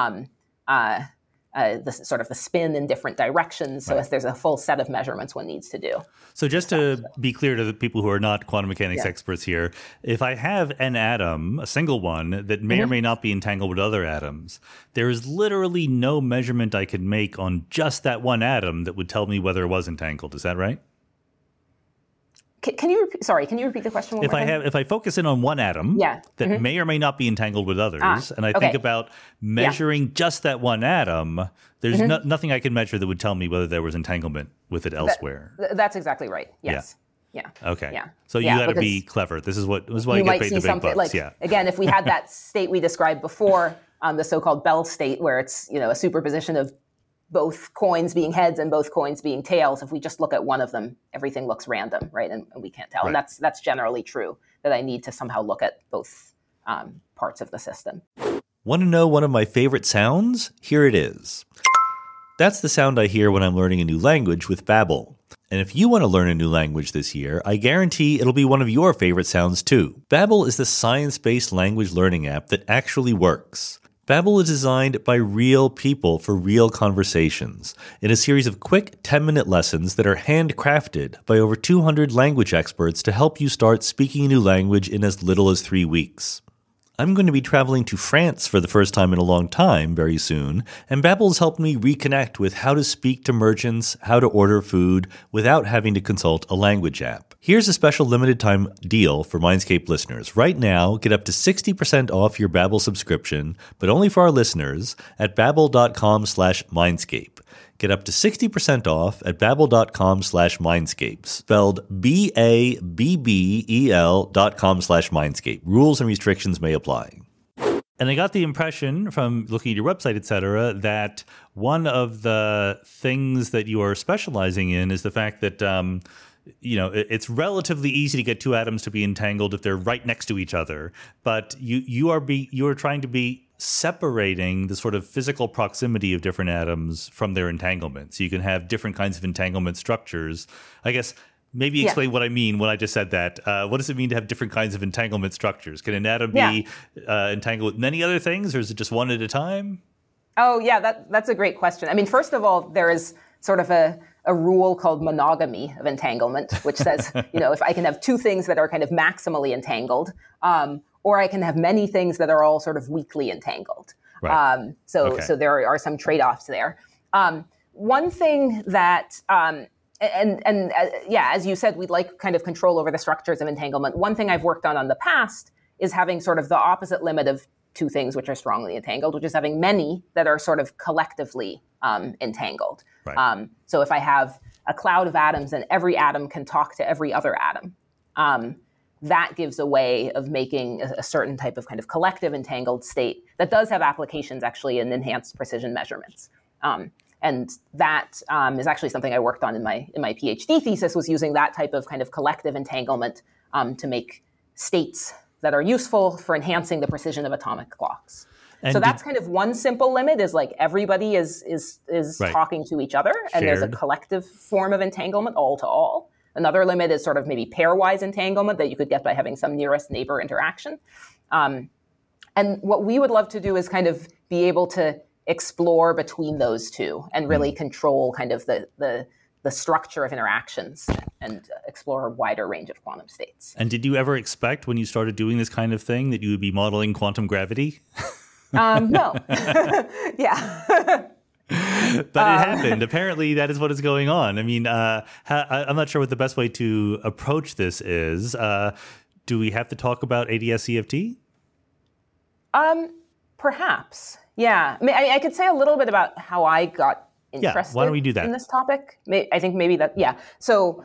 the sort of the spin in different directions. So there's a full set of measurements one needs to do. So just to be clear to the people who are not quantum mechanics experts here, if I have an atom, a single one, that may or may not be entangled with other atoms, there is literally no measurement I could make on just that one atom that would tell me whether it was entangled. Is that right? Can you repeat the question one more time? If I focus in on one atom that may or may not be entangled with others, and I think about measuring just that one atom, there's nothing I can measure that would tell me whether there was entanglement with it elsewhere. That's exactly right. Yes. Yeah. Okay. Yeah. So you got to be clever. This is why you get paid the big bucks. Again, if we had that state we described before, the so-called Bell state, where it's a superposition of both coins being heads and both coins being tails, if we just look at one of them, everything looks random, right? And we can't tell. Right. And that's generally true, that I need to somehow look at both parts of the system. Want to know one of my favorite sounds? Here it is. That's the sound I hear when I'm learning a new language with Babbel. And if you want to learn a new language this year, I guarantee it'll be one of your favorite sounds too. Babbel is the science-based language learning app that actually works. Babbel is designed by real people for real conversations in a series of quick 10-minute lessons that are handcrafted by over 200 language experts to help you start speaking a new language in as little as 3 weeks. I'm going to be traveling to France for the first time in a long time very soon, and Babbel's helped me reconnect with how to speak to merchants, how to order food, without having to consult a language app. Here's a special limited time deal for Mindscape listeners. Right now, get up to 60% off your Babbel subscription, but only for our listeners at babbel.com/Mindscape. Get up to 60% off at babbel.com/Mindscape, spelled BABBEL.com/Mindscape. Rules and restrictions may apply. And I got the impression from looking at your website, et cetera, that one of the things that you are specializing in is the fact that it's relatively easy to get two atoms to be entangled if they're right next to each other. But you are trying to be separating the sort of physical proximity of different atoms from their entanglement. So you can have different kinds of entanglement structures. I guess maybe explain what I mean when I just said that. What does it mean to have different kinds of entanglement structures? Can an atom be entangled with many other things, or is it just one at a time? Oh, yeah, that's a great question. I mean, first of all, there is sort of a rule called monogamy of entanglement, which says, if I can have two things that are kind of maximally entangled, or I can have many things that are all sort of weakly entangled. Right. So there are some trade-offs there. One thing that, as you said, we'd like kind of control over the structures of entanglement. One thing I've worked on the past is having sort of the opposite limit of two things which are strongly entangled, which is having many that are sort of collectively entangled. Right. So if I have a cloud of atoms and every atom can talk to every other atom, that gives a way of making a certain type of kind of collective entangled state that does have applications actually in enhanced precision measurements. And that is actually something I worked on in my PhD thesis, was using that type of kind of collective entanglement to make states that are useful for enhancing the precision of atomic clocks. And so that's kind of one simple limit, is like everybody is right. talking to each other, and there's a collective form of entanglement, all to all. Another limit is sort of maybe pairwise entanglement that you could get by having some nearest neighbor interaction. And what we would love to do is kind of be able to explore between those two and really control kind of the structure of interactions and explore a wider range of quantum states. And did you ever expect when you started doing this kind of thing that you would be modeling quantum gravity? No. Yeah. But it happened. Apparently, that is what is going on. I mean, I'm not sure what the best way to approach this is. Do we have to talk about ADS-CFT? Perhaps. Yeah. I mean, I could say a little bit about how I got interested why don't we do that? in this topic. I think maybe that, So,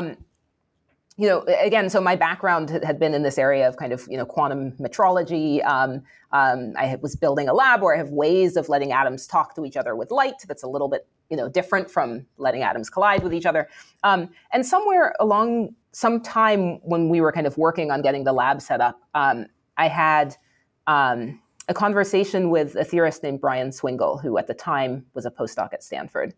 again, so my background had been in this area of kind of, quantum metrology. I was building a lab where I have ways of letting atoms talk to each other with light that's a little bit, different from letting atoms collide with each other. And somewhere along some time when we were kind of working on getting the lab set up, I had a conversation with a theorist named Brian Swingle, who at the time was a postdoc at Stanford.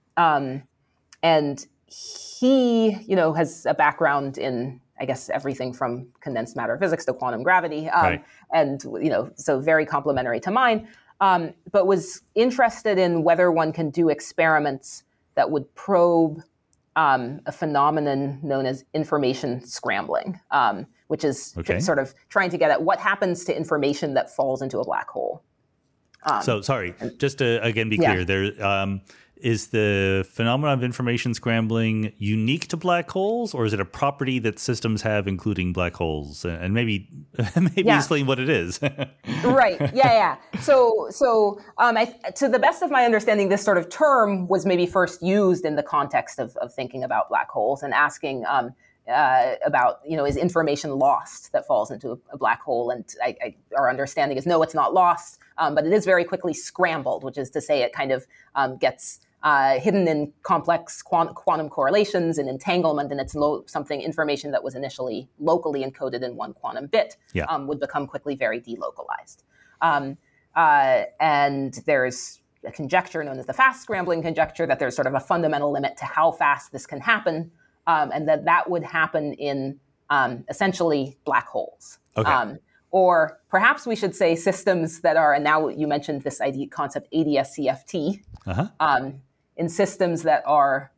And he, has a background in, I guess, everything from condensed matter physics to quantum gravity. Right. And, so very complementary to mine, but was interested in whether one can do experiments that would probe a phenomenon known as information scrambling, which is sort of trying to get at what happens to information that falls into a black hole. So, sorry, just to, again, be clear, there is the phenomenon of information scrambling unique to black holes, or is it a property that systems have, including black holes? And maybe explain what it is. Right. Yeah. So, to the best of my understanding, this sort of term was maybe first used in the context of thinking about black holes and asking about, is information lost that falls into a black hole? And our understanding is no, it's not lost, but it is very quickly scrambled, which is to say it kind of gets hidden in complex quantum correlations and entanglement, and it's information that was initially locally encoded in one quantum bit would become quickly very delocalized. And there's a conjecture known as the fast scrambling conjecture that there's sort of a fundamental limit to how fast this can happen, and that would happen in essentially black holes. Okay. Or perhaps we should say systems that are, and now you mentioned this concept ADS-CFT, in systems that are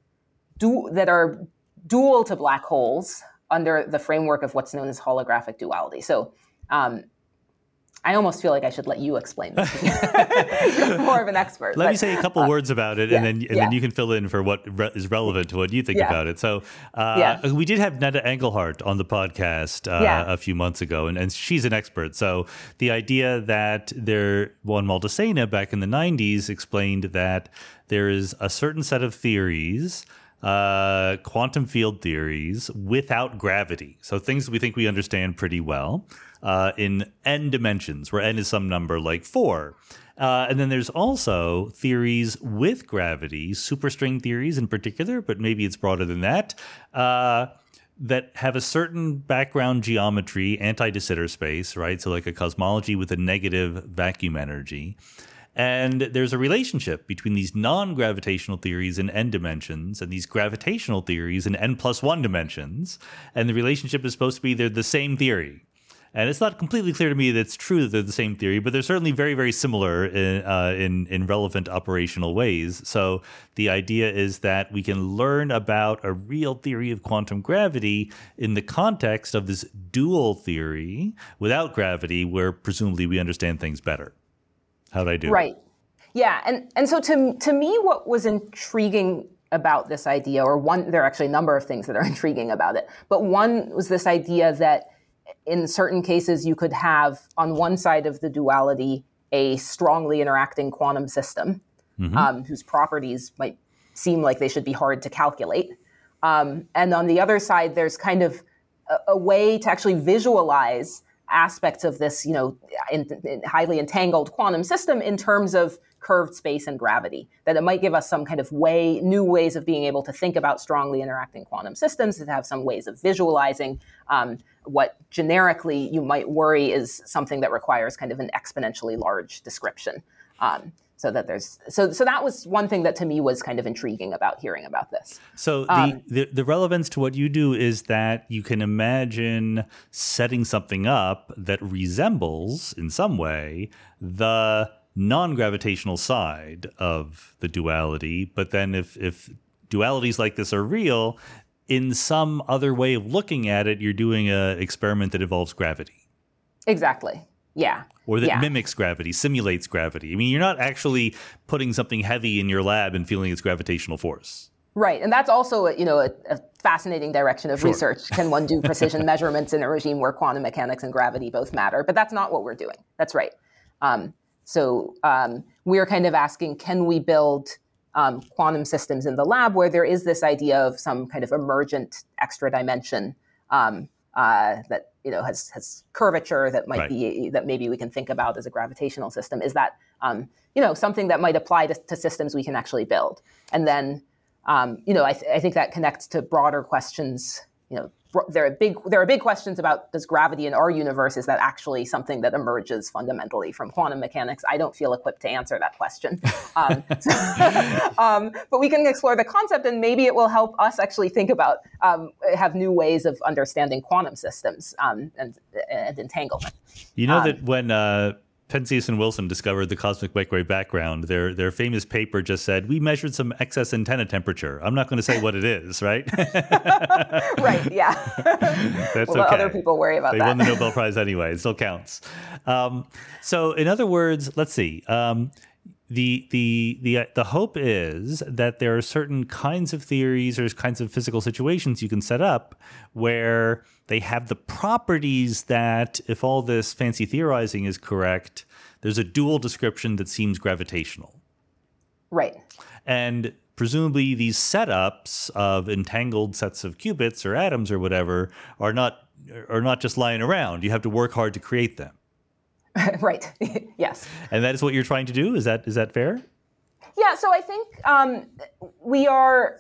dual to black holes under the framework of what's known as holographic duality. So I almost feel like I should let you explain this. You're more of an expert. Let me say a couple words about it, and then you can fill in for what is relevant to what you think about it. So we did have Netta Engelhardt on the podcast a few months ago, and she's an expert. So the idea that Juan Maldacena back in the 90s explained that there is a certain set of theories, quantum field theories, without gravity. So things we think we understand pretty well. In n dimensions, where n is some number like 4. And then there's also theories with gravity, superstring theories in particular, but maybe it's broader than that, that have a certain background geometry, anti-de Sitter space, right? So like a cosmology with a negative vacuum energy. And there's a relationship between these non-gravitational theories in n dimensions and these gravitational theories in n+1 dimensions. And the relationship is supposed to be they're the same theory. And it's not completely clear to me that it's true that they're the same theory, but they're certainly very, very similar in relevant operational ways. So the idea is that we can learn about a real theory of quantum gravity in the context of this dual theory without gravity, where presumably we understand things better. How did I do? Right. Yeah. And so to me, what was intriguing about this idea, there are actually a number of things that are intriguing about it, but one was this idea that in certain cases, you could have on one side of the duality a strongly interacting quantum system whose properties might seem like they should be hard to calculate. And on the other side, there's kind of a way to actually visualize aspects of this, in highly entangled quantum system in terms of curved space and gravity, that it might give us some kind of new ways of being able to think about strongly interacting quantum systems, to have some ways of visualizing what generically you might worry is something that requires kind of an exponentially large description. So that was one thing that to me was kind of intriguing about hearing about this. So the relevance to what you do is that you can imagine setting something up that resembles in some way the non-gravitational side of the duality. But then if dualities like this are real, in some other way of looking at it, you're doing an experiment that involves gravity. Exactly. Yeah. Or that mimics gravity, simulates gravity. I mean, you're not actually putting something heavy in your lab and feeling its gravitational force. Right. And that's also, a fascinating direction of research. Can one do precision measurements in a regime where quantum mechanics and gravity both matter? But that's not what we're doing. That's right. So we're kind of asking, can we build quantum systems in the lab where there is this idea of some kind of emergent extra dimension that has curvature that might be that maybe we can think about as a gravitational system? Is that something that might apply to systems we can actually build? And then I think that connects to broader questions. There are big questions about, does gravity in our universe, is that actually something that emerges fundamentally from quantum mechanics? I don't feel equipped to answer that question. But we can explore the concept, and maybe it will help us actually think about, have new ways of understanding quantum systems and entanglement. That when Penzias and Wilson discovered the cosmic microwave background, their famous paper just said, we measured some excess antenna temperature. I'm not going to say what it is, right? Right, yeah. That's okay. Other people worry about that. They won the Nobel Prize anyway. It still counts. So in other words, let's see. The hope is that there are certain kinds of theories or kinds of physical situations you can set up where they have the properties that, if all this fancy theorizing is correct, there's a dual description that seems gravitational. Right. And presumably these setups of entangled sets of qubits or atoms or whatever are not just lying around. You have to work hard to create them. Right. Yes. And that is what you're trying to do? Is that fair? Yeah. So I think we are.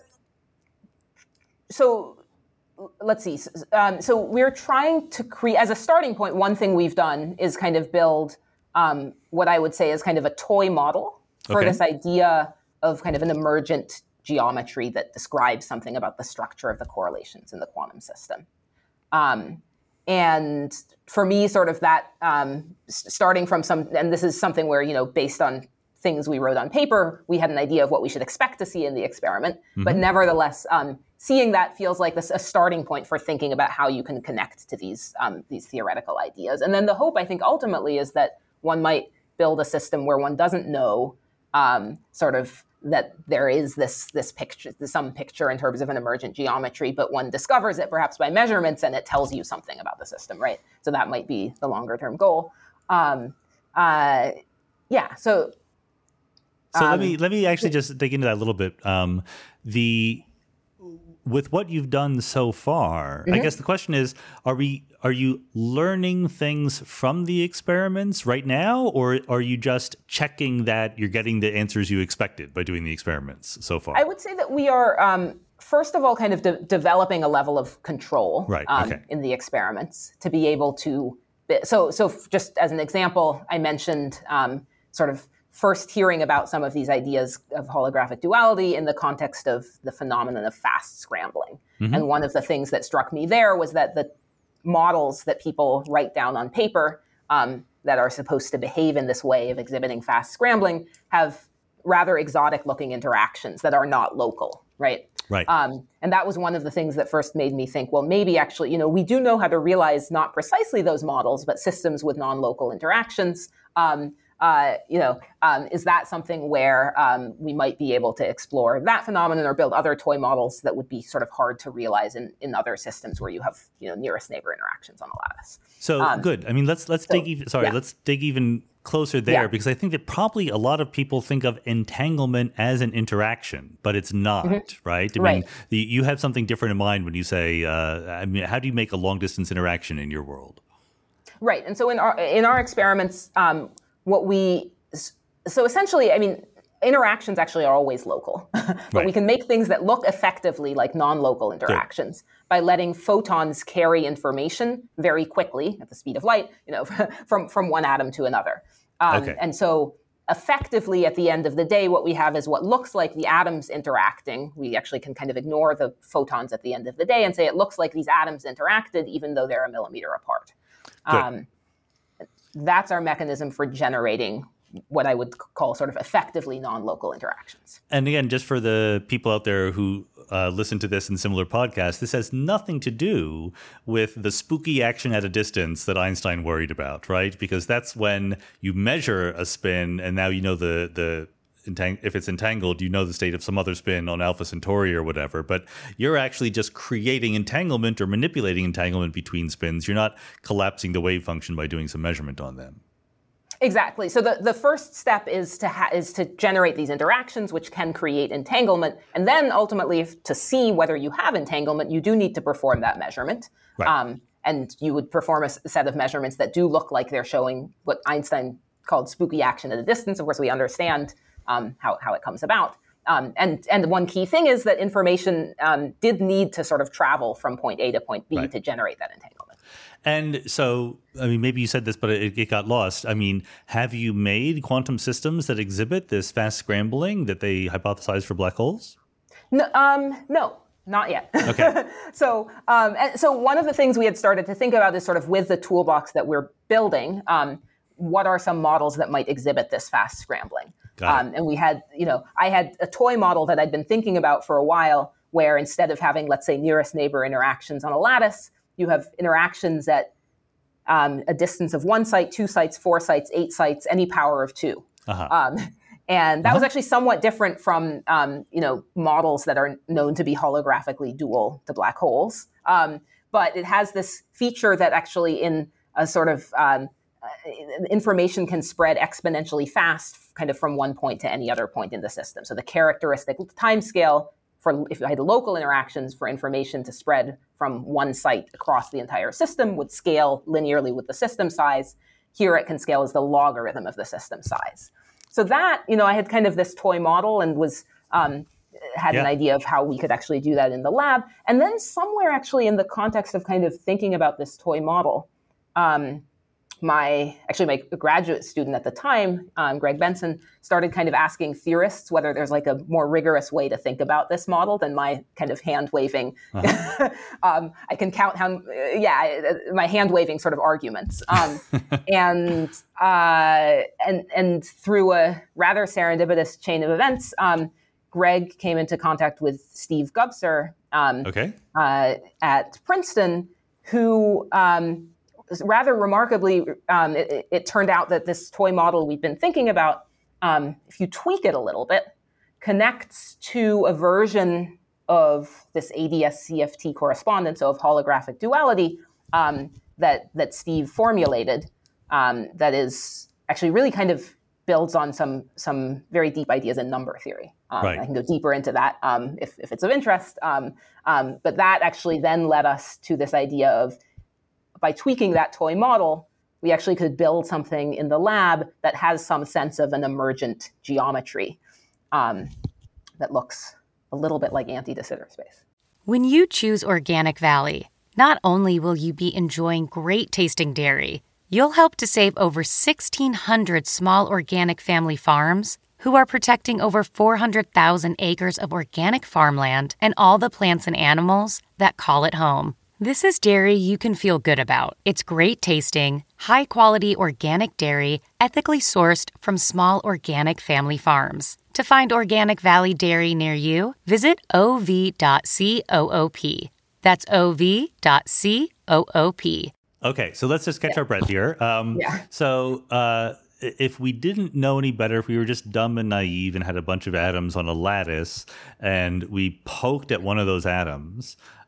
So let's see. So we're trying to create, as a starting point, one thing we've done is kind of build what I would say is kind of a toy model for this idea of kind of an emergent geometry that describes something about the structure of the correlations in the quantum system. And for me, sort of that, starting from and this is something where, based on things we wrote on paper, we had an idea of what we should expect to see in the experiment. Mm-hmm. But nevertheless, seeing that feels like a starting point for thinking about how you can connect to these theoretical ideas. And then the hope, I think, ultimately is that one might build a system where one doesn't know sort of that there is this picture, some picture in terms of an emergent geometry, but one discovers it perhaps by measurements and it tells you something about the system, right? So that might be the longer term goal. So let me actually just dig into that a little bit. With what you've done so far, I guess the question is, are you learning things from the experiments right now, or are you just checking that you're getting the answers you expected by doing the experiments so far? I would say that we are, first of all, kind of developing a level of control in the experiments to be able to. So just as an example, I mentioned sort of first hearing about some of these ideas of holographic duality in the context of the phenomenon of fast scrambling. Mm-hmm. And one of the things that struck me there was that the models that people write down on paper that are supposed to behave in this way of exhibiting fast scrambling have rather exotic looking interactions that are not local, right? Right. And that was one of the things that first made me think, well, maybe actually, we do know how to realize not precisely those models, but systems with non-local interactions. Is that something where we might be able to explore that phenomenon or build other toy models that would be sort of hard to realize in other systems where you have nearest neighbor interactions on a lattice? So good. I mean, let's dig even closer there, because I think that probably a lot of people think of entanglement as an interaction, but it's not, right? I mean, you have something different in mind when you say, how do you make a long distance interaction in your world? Right. And so in our experiments, so essentially, I mean, interactions actually are always local, but we can make things that look effectively like non-local interactions by letting photons carry information very quickly at the speed of light, from one atom to another. And so effectively, at the end of the day, what we have is what looks like the atoms interacting. We actually can kind of ignore the photons at the end of the day and say it looks like these atoms interacted, even though they're a millimeter apart. That's our mechanism for generating what I would call sort of effectively non-local interactions. And again, just for the people out there who listen to this in similar podcasts, this has nothing to do with the spooky action at a distance that Einstein worried about, right? Because that's when you measure a spin and now you know if it's entangled, you know the state of some other spin on Alpha Centauri or whatever. But you're actually just creating entanglement or manipulating entanglement between spins. You're not collapsing the wave function by doing some measurement on them. Exactly. So the first step is to generate these interactions, which can create entanglement. And then ultimately, to see whether you have entanglement, you do need to perform that measurement. Right. And you would perform a set of measurements that do look like they're showing what Einstein called spooky action at a distance. Of course, we understand how it comes about. And one key thing is that information did need to sort of travel from point A to point B to generate that entanglement. And so, I mean, maybe you said this, but it got lost. I mean, have you made quantum systems that exhibit this fast scrambling that they hypothesize for black holes? No, not yet. Okay. So one of the things we had started to think about is sort of with the toolbox that we're building, what are some models that might exhibit this fast scrambling? And we had, I had a toy model that I'd been thinking about for a while, where instead of having, let's say, nearest neighbor interactions on a lattice, you have interactions at a distance of 1 site, 2 sites, 4 sites, 8 sites, any power of 2. And that was actually somewhat different from, models that are known to be holographically dual to black holes. But it has this feature that actually in a sort of information can spread exponentially fast, kind of from one point to any other point in the system. So the characteristic timescale for if I had local interactions for information to spread from one site across the entire system would scale linearly with the system size. Here it can scale as the logarithm of the system size. So that, I had kind of this toy model and was had an idea of how we could actually do that in the lab. And then somewhere actually in the context of kind of thinking about this toy model, my graduate student at the time, Greg Benson, started kind of asking theorists whether there's like a more rigorous way to think about this model than my kind of hand waving. I can count how, my hand waving sort of arguments. And through a rather serendipitous chain of events, Greg came into contact with Steve Gubser at Princeton, who rather remarkably, it turned out that this toy model we've been thinking about, if you tweak it a little bit, connects to a version of this ADS-CFT correspondence, so of holographic duality, that Steve formulated, that is actually really kind of builds on some very deep ideas in number theory. I can go deeper into that if it's of interest. But that actually then led us to this idea of, by tweaking that toy model, we actually could build something in the lab that has some sense of an emergent geometry that looks a little bit like anti-de Sitter space. When you choose Organic Valley, not only will you be enjoying great tasting dairy, you'll help to save over 1,600 small organic family farms who are protecting over 400,000 acres of organic farmland and all the plants and animals that call it home. This is dairy you can feel good about. It's great tasting, high-quality organic dairy, ethically sourced from small organic family farms. To find Organic Valley Dairy near you, visit ov.coop. That's ov.coop. Okay, so let's just catch our breath here. So if we didn't know any better, if we were just dumb and naive and had a bunch of atoms on a lattice and we poked at one of those atoms,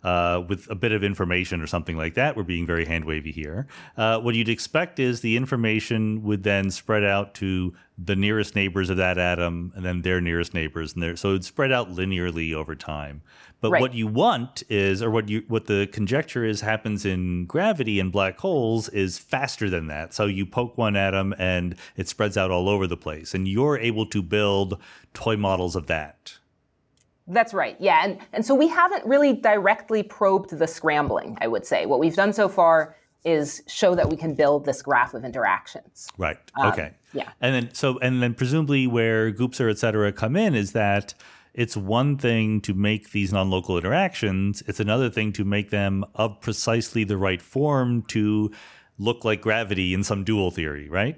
with a bit of information or something like that. We're being very hand-wavy here. What you'd expect is the information would then spread out to the nearest neighbors of that atom and then their nearest neighbors. So it would spread out linearly over time. But Right. what you want is, or what the conjecture is happens in gravity and black holes is faster than that. So you poke one atom and it spreads out all over the place. And you're able to build toy models of that. That's right. Yeah. And so we haven't really directly probed the scrambling, I would say. What we've done so far is show that we can build this graph of interactions. Right. Okay. Yeah. And then presumably where Gupser, et cetera, come in is that it's one thing to make these non-local interactions. It's another thing to make them of precisely the right form to look like gravity in some dual theory, right?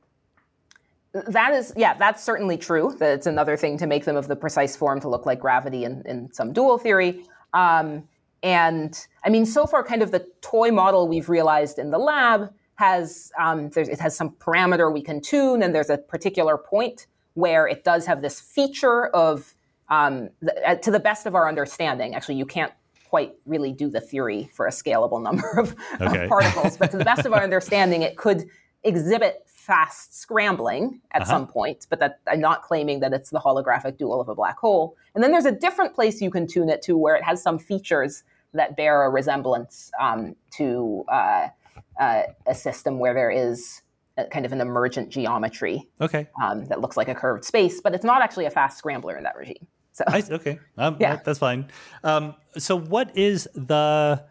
That's certainly true. That it's another thing to make them of the precise form to look like gravity in some dual theory. And I mean, so far, kind of the toy model we've realized in the lab has it has some parameter we can tune, and there's a particular point where it does have this feature of, to the best of our understanding, actually, you can't quite really do the theory for a scalable number of particles, but to the best of our understanding, it could exhibit fast scrambling at some point, but that I'm not claiming that it's the holographic dual of a black hole. And then there's a different place you can tune it to where it has some features that bear a resemblance to a system where there is a kind of an emergent geometry that looks like a curved space, but it's not actually a fast scrambler in that regime. So that's fine. So what is the...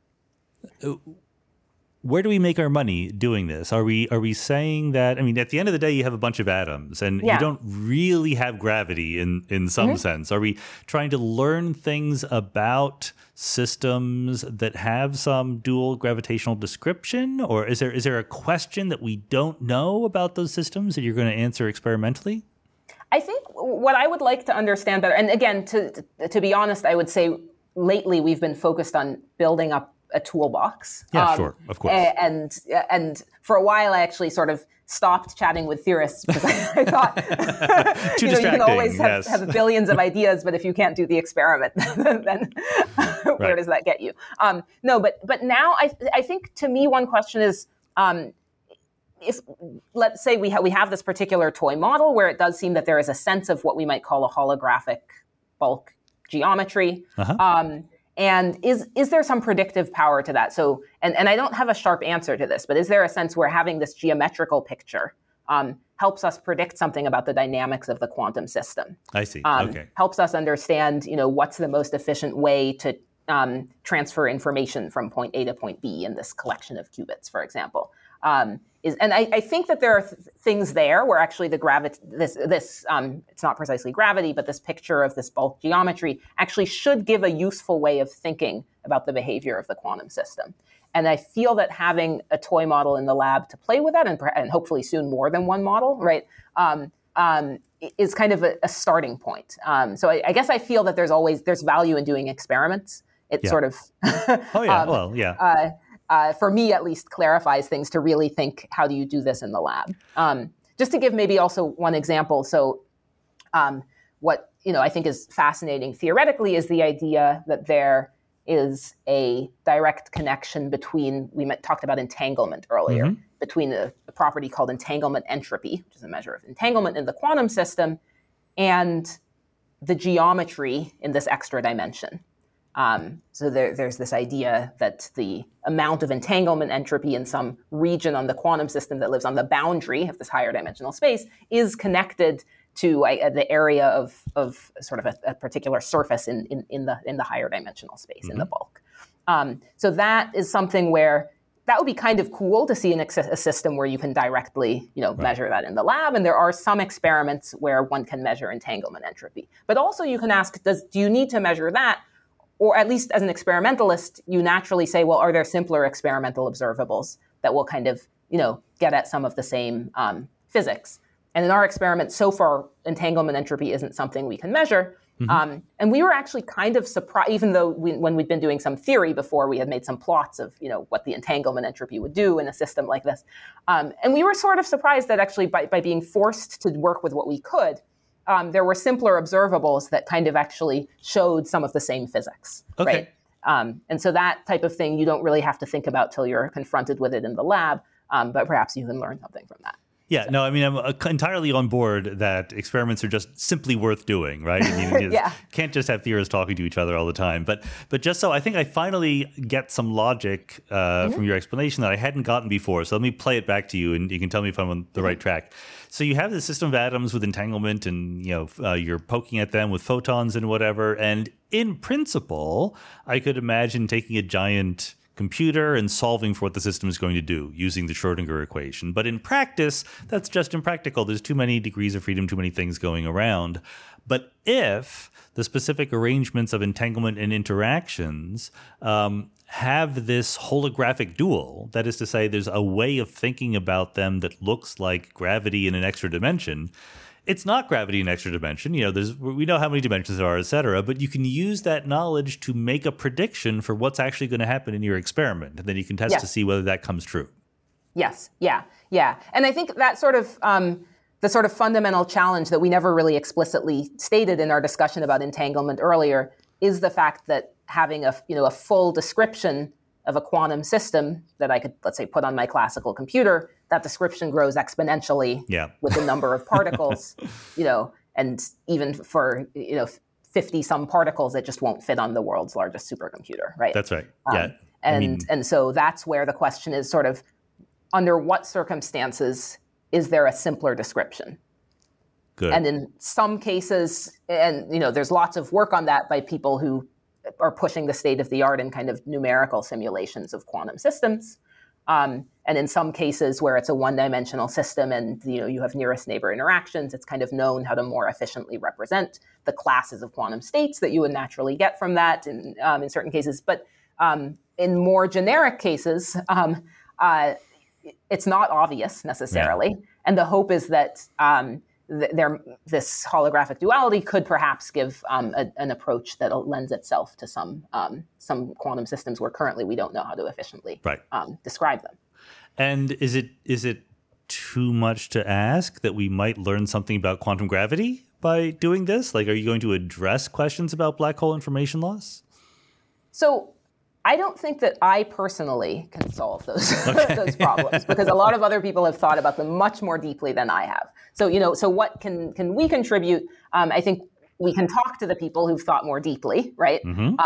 Where do we make our money doing this? Are we saying that, I mean, at the end of the day, you have a bunch of atoms and you don't really have gravity in some sense. Are we trying to learn things about systems that have some dual gravitational description? Or is there a question that we don't know about those systems that you're going to answer experimentally? I think what I would like to understand better, and again, to be honest, I would say lately we've been focused on building up a toolbox. Yeah, sure, of course. And for a while, I actually sort of stopped chatting with theorists because I thought you can always have billions of ideas, but if you can't do the experiment, then where does that get you? No, but now I think to me one question is, if let's say we have this particular toy model where it does seem that there is a sense of what we might call a holographic bulk geometry. And is there some predictive power to that? So, and I don't have a sharp answer to this, but is there a sense where having this geometrical picture helps us predict something about the dynamics of the quantum system? I see. Helps us understand, what's the most efficient way to transfer information from point A to point B in this collection of qubits, for example. And I think that there are things there where actually the it's not precisely gravity, but this picture of this bulk geometry actually should give a useful way of thinking about the behavior of the quantum system. And I feel that having a toy model in the lab to play with that, and hopefully soon more than one model, right, is kind of a starting point. So I guess I feel that there's value in doing experiments. It sort of for me at least, clarifies things to really think, how do you do this in the lab? Just to give maybe also one example. So what I think is fascinating theoretically is the idea that there is a direct connection between, talked about entanglement earlier, between a property called entanglement entropy, which is a measure of entanglement in the quantum system, and the geometry in this extra dimension. So there's this idea that the amount of entanglement entropy in some region on the quantum system that lives on the boundary of this higher dimensional space is connected to the area of sort of a particular surface in the higher dimensional space, in the bulk. So that is something where that would be kind of cool to see a system where you can directly measure that in the lab. And there are some experiments where one can measure entanglement entropy. But also you can ask, do you need to measure that? Or at least as an experimentalist, you naturally say, well, are there simpler experimental observables that will kind of, get at some of the same physics? And in our experiment, so far, entanglement entropy isn't something we can measure. And we were actually kind of surprised, even though when we'd been doing some theory before, we had made some plots of, what the entanglement entropy would do in a system like this. And we were sort of surprised that actually by being forced to work with what we could, there were simpler observables that kind of actually showed some of the same physics, right? And so that type of thing you don't really have to think about till you're confronted with it in the lab, but perhaps you can learn something from that. Yeah, no, I mean, I'm entirely on board that experiments are just simply worth doing, right? I mean, you can't just have theorists talking to each other all the time. But just so I think I finally get some logic from your explanation that I hadn't gotten before. So let me play it back to you, and you can tell me if I'm on the right track. So you have the system of atoms with entanglement, and you're poking at them with photons and whatever. And in principle, I could imagine taking a giant computer and solving for what the system is going to do using the Schrodinger equation. But in practice, that's just impractical. There's too many degrees of freedom, too many things going around. But if the specific arrangements of entanglement and interactions have this holographic dual, that is to say, there's a way of thinking about them that looks like gravity in an extra dimension, it's not gravity in extra dimension. We know how many dimensions there are, et cetera, but you can use that knowledge to make a prediction for what's actually going to happen in your experiment. And then you can test to see whether that comes true. Yes. Yeah. And I think that sort of the sort of fundamental challenge that we never really explicitly stated in our discussion about entanglement earlier is the fact that having a full description of a quantum system that I could, let's say, put on my classical computer, that description grows exponentially with the number of particles, and even for, 50 some particles, it just won't fit on the world's largest supercomputer, right? That's right. And so that's where the question is sort of, under what circumstances is there a simpler description? Good. And in some cases, and there's lots of work on that by people who are pushing the state of the art in kind of numerical simulations of quantum systems. And in some cases where it's a one-dimensional system and you have nearest neighbor interactions, it's kind of known how to more efficiently represent the classes of quantum states that you would naturally get from that in certain cases. But in more generic cases, it's not obvious necessarily. Yeah. And the hope is that this holographic duality could perhaps give an approach that lends itself to some quantum systems where currently we don't know how to efficiently describe them. And is it too much to ask that we might learn something about quantum gravity by doing this? Like, are you going to address questions about black hole information loss? So I don't think that I personally can solve those those problems, because a lot of other people have thought about them much more deeply than I have. So so what can we contribute? I think we can talk to the people who've thought more deeply, right? Mm-hmm.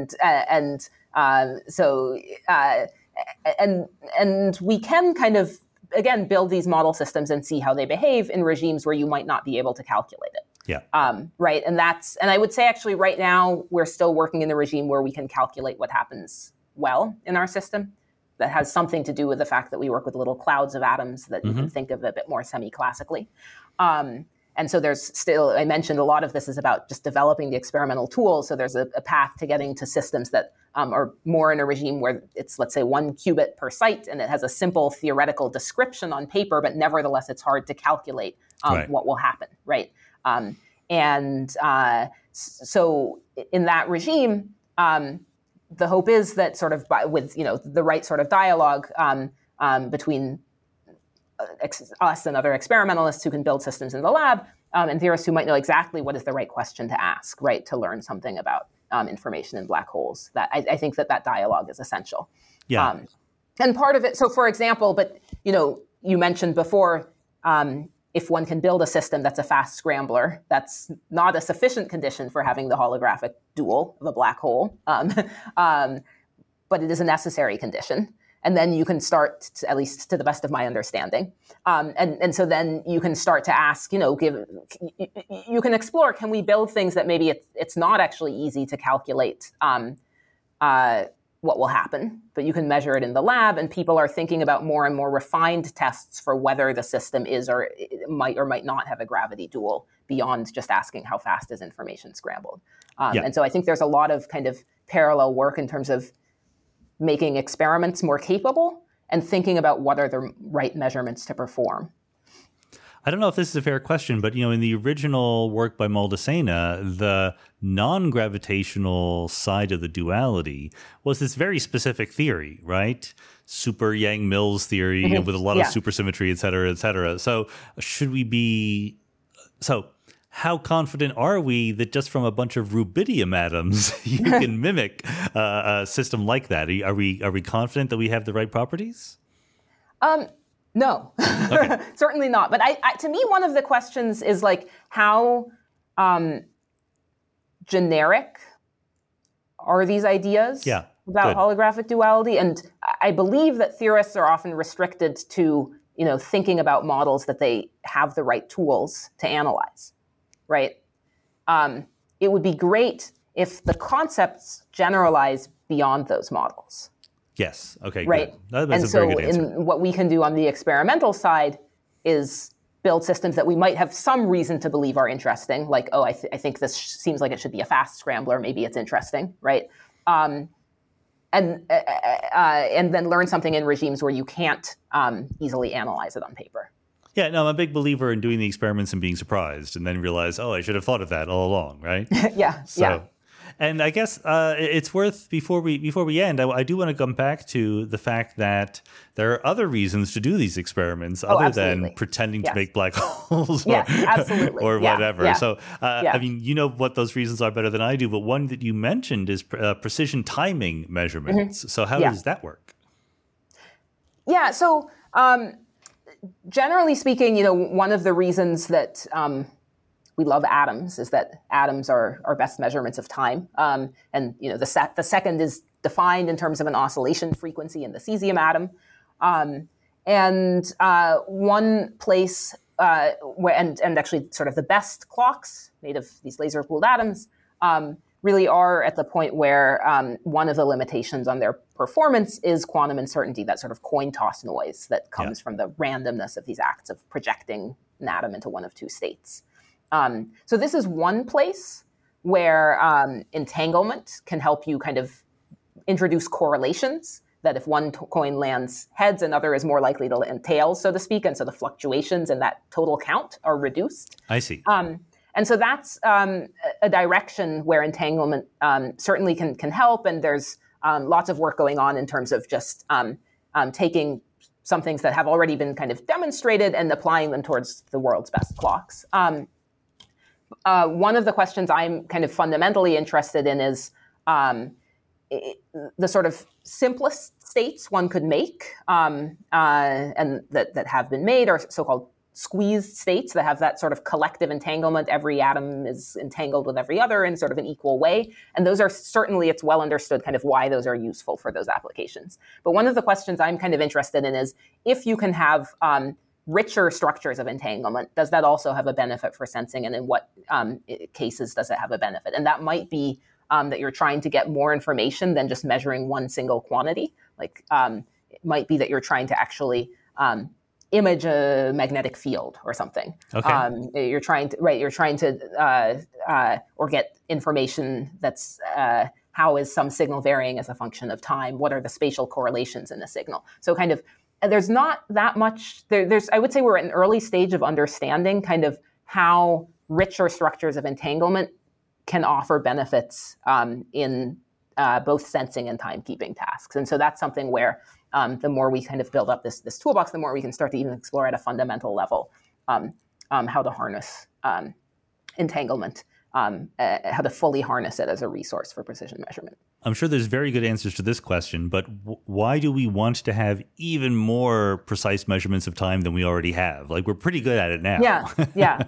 And we can kind of, again, build these model systems and see how they behave in regimes where you might not be able to calculate it. Yeah. Right. And I would say actually right now we're still working in the regime where we can calculate what happens well in our system. That has something to do with the fact that we work with little clouds of atoms that you can think of a bit more semi-classically. And so there's still, I mentioned a lot of this is about just developing the experimental tools. So there's a path to getting to systems that are more in a regime where it's, let's say, 1 qubit per site, and it has a simple theoretical description on paper, but nevertheless, it's hard to calculate what will happen, right? So in that regime, the hope is that sort of with the right sort of dialogue between us and other experimentalists who can build systems in the lab, and theorists who might know exactly what is the right question to ask, right, to learn something about information in black holes. That I think that dialogue is essential. Yeah. And part of it, so for example, but you mentioned before, if one can build a system that's a fast scrambler, that's not a sufficient condition for having the holographic dual of a black hole, but it is a necessary condition. And then you can start, at least to the best of my understanding. And so then you can start to ask, you can explore, can we build things that maybe it's not actually easy to calculate what will happen, but you can measure it in the lab, and people are thinking about more and more refined tests for whether the system is or might not have a gravity dual beyond just asking how fast is information scrambled. And so I think there's a lot of kind of parallel work in terms of making experiments more capable and thinking about what are the right measurements to perform. I don't know if this is a fair question, but in the original work by Maldacena, the non-gravitational side of the duality was this very specific theory, right? Super Yang-Mills theory with a lot of supersymmetry, et cetera, et cetera. So how confident are we that just from a bunch of rubidium atoms you can mimic a system like that? Are we confident that we have the right properties? No, okay. Certainly not. But to me, one of the questions is like how generic are these ideas about holographic duality? And I believe that theorists are often restricted to, thinking about models that they have the right tools to analyze, right? It would be great if the concepts generalize beyond those models. Yes. Okay. Right. Good. That's a very good answer. And what we can do on the experimental side is build systems that we might have some reason to believe are interesting. Like, I think this seems like it should be a fast scrambler. Maybe it's interesting, right? And then learn something in regimes where you can't easily analyze it on paper. Yeah. No, I'm a big believer in doing the experiments and being surprised, and then realize, I should have thought of that all along, right? Yeah. And I guess it's worth, before we end, I do want to come back to the fact that there are other reasons to do these experiments other than pretending to make black holes or whatever. Yeah. So, I mean, you know what those reasons are better than I do, but one that you mentioned is precision timing measurements. Mm-hmm. So how does that work? Yeah, so generally speaking, one of the reasons that we love atoms is that atoms are our best measurements of time. And the second is defined in terms of an oscillation frequency in the cesium atom. One place where actually sort of the best clocks made of these laser cooled atoms really are at the point where one of the limitations on their performance is quantum uncertainty, that sort of coin toss noise that comes from the randomness of these acts of projecting an atom into one of two states. So this is one place where entanglement can help you kind of introduce correlations, that if one coin lands heads, another is more likely to land tails, so to speak, and so the fluctuations in that total count are reduced. I see. And so that's a direction where entanglement certainly can help, and there's lots of work going on in terms of just taking some things that have already been kind of demonstrated and applying them towards the world's best clocks. One of the questions I'm kind of fundamentally interested in is the sort of simplest states one could make, and that have been made are so-called squeezed states that have that sort of collective entanglement. Every atom is entangled with every other in sort of an equal way. And those are certainly, it's well understood kind of why those are useful for those applications. But one of the questions I'm kind of interested in is if you can have richer structures of entanglement, does that also have a benefit for sensing, and in what cases does it have a benefit? And that might be that you're trying to get more information than just measuring one single quantity. Like it might be that you're trying to actually image a magnetic field or something. Okay. You're trying to or get information that's how is some signal varying as a function of time? What are the spatial correlations in the signal? So kind of there's not that much, there's I would say we're at an early stage of understanding kind of how richer structures of entanglement can offer benefits in both sensing and timekeeping tasks. And so that's something where the more we kind of build up this toolbox, the more we can start to even explore at a fundamental level how to harness entanglement, how to fully harness it as a resource for precision measurement. I'm sure there's very good answers to this question, but why do we want to have even more precise measurements of time than we already have? Like, we're pretty good at it now. Yeah.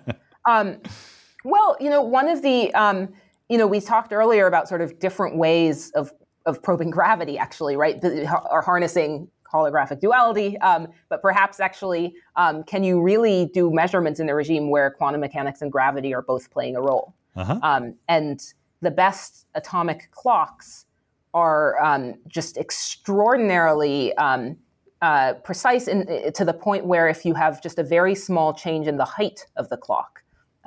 Well, one of the, we talked earlier about sort of different ways of probing gravity, actually, right? Or harnessing holographic duality, but perhaps actually, can you really do measurements in a regime where quantum mechanics and gravity are both playing a role? Uh-huh. And the best atomic clocks are just extraordinarily precise to the point where if you have just a very small change in the height of the clock,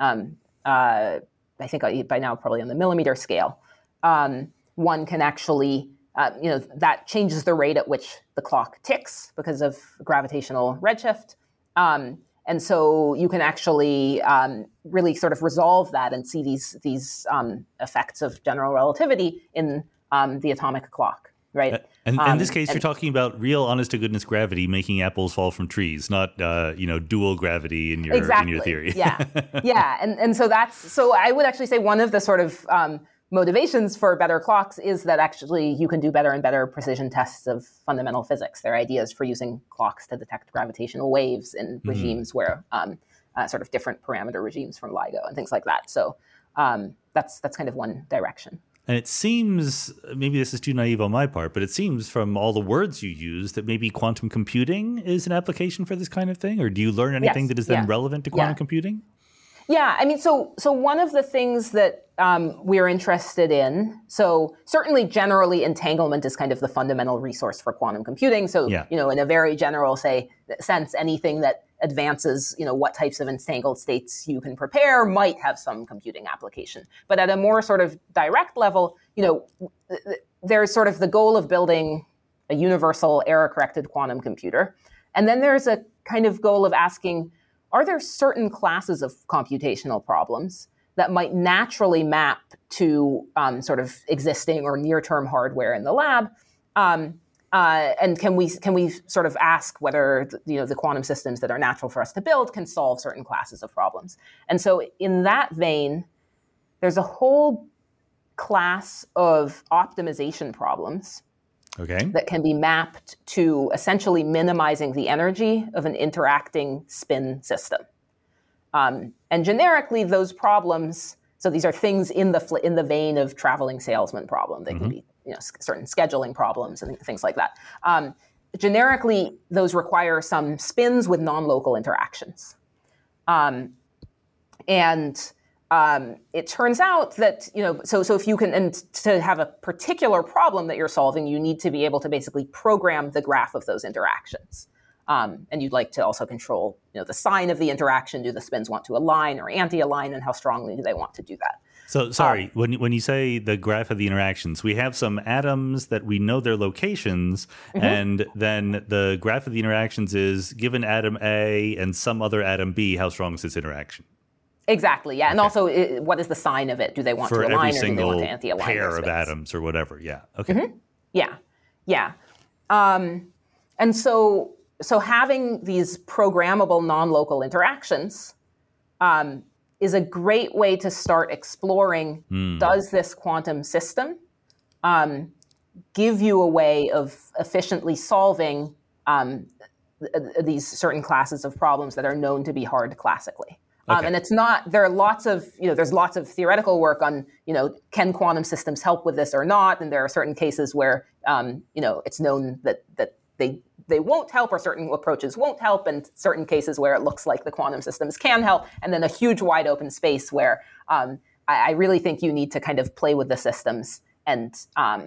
I think by now probably on the millimeter scale, one can actually, that changes the rate at which the clock ticks because of gravitational redshift. And so you can actually really sort of resolve that and see these effects of general relativity in the atomic clock. right? And in this case, you're talking about real, honest-to-goodness gravity making apples fall from trees, not dual gravity in your theory. Yeah. And so I would actually say one of the sort of motivations for better clocks is that actually you can do better and better precision tests of fundamental physics. There are ideas for using clocks to detect gravitational waves in regimes where sort of different parameter regimes from LIGO and things like that. So that's kind of one direction. And it seems, maybe this is too naive on my part, but it seems from all the words you use that maybe quantum computing is an application for this kind of thing? Or do you learn anything that is then relevant to quantum computing? Yeah, I mean, so one of the things that we're interested in, so certainly generally entanglement is kind of the fundamental resource for quantum computing. So, in a very general sense, anything that advances, what types of entangled states you can prepare might have some computing application. But at a more sort of direct level, there's sort of the goal of building a universal error-corrected quantum computer. And then there's a kind of goal of asking, are there certain classes of computational problems that might naturally map to sort of existing or near-term hardware in the lab? And can we sort of ask whether the quantum systems that are natural for us to build can solve certain classes of problems? And so in that vein, there's a whole class of optimization problems that can be mapped to essentially minimizing the energy of an interacting spin system. And generically, those problems, so these are things in the vein of traveling salesman problem. They can be certain scheduling problems and things like that. Generically, those require some spins with non-local interactions. It turns out that, so if you can, and to have a particular problem that you're solving, you need to be able to basically program the graph of those interactions. And you'd like to also control, the sign of the interaction. Do the spins want to align or anti-align, and how strongly do they want to do that? So, sorry, when you say the graph of the interactions, we have some atoms that we know their locations, and then the graph of the interactions is given atom A and some other atom B, how strong is this interaction? Exactly, yeah. Okay. And also, what is the sign of it? Do they want to align or do they want to anti-align? For every single pair of atoms or whatever, yeah. Okay. Yeah. And so having these programmable non-local interactions is a great way to start exploring, does this quantum system give you a way of efficiently solving these certain classes of problems that are known to be hard classically? And it's not, there are lots of, there's lots of theoretical work on, can quantum systems help with this or not? And there are certain cases where, it's known that they won't help, or certain approaches won't help, and certain cases where it looks like the quantum systems can help, and then a huge wide open space where I really think you need to kind of play with the systems and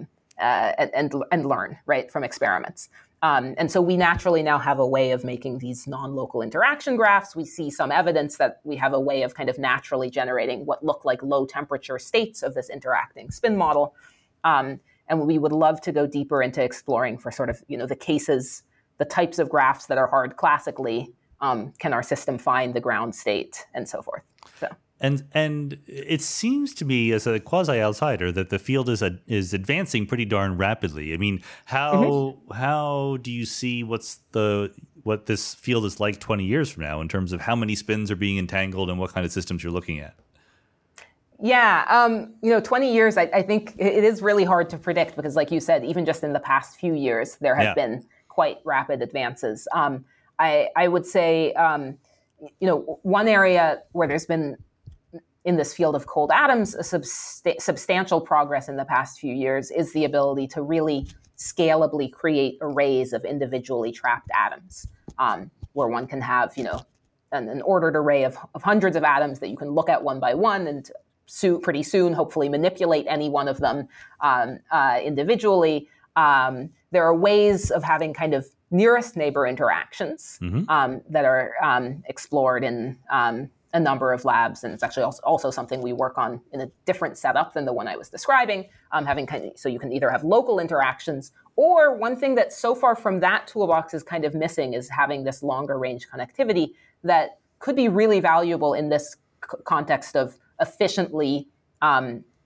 learn, right, from experiments. And so we naturally now have a way of making these non-local interaction graphs. We see some evidence that we have a way of kind of naturally generating what look like low temperature states of this interacting spin model. And we would love to go deeper into exploring for sort of, the cases, the types of graphs that are hard classically. Can our system find the ground state and so forth? So. And it seems to me, as a quasi-outsider, that the field is advancing pretty darn rapidly. I mean, how do you see what this field is like 20 years from now in terms of how many spins are being entangled and what kind of systems you're looking at? Yeah, 20 years, I think it is really hard to predict because, like you said, even just in the past few years, there have been quite rapid advances. I would say, one area where there's been in this field of cold atoms, a substantial progress in the past few years is the ability to really scalably create arrays of individually trapped atoms, where one can have, an ordered array of hundreds of atoms that you can look at one by one and pretty soon, hopefully manipulate any one of them individually. There are ways of having kind of nearest neighbor interactions that are explored in a number of labs, and it's actually also something we work on in a different setup than the one I was describing, so you can either have local interactions, or one thing that so far from that toolbox is kind of missing is having this longer range connectivity that could be really valuable in this context of efficiently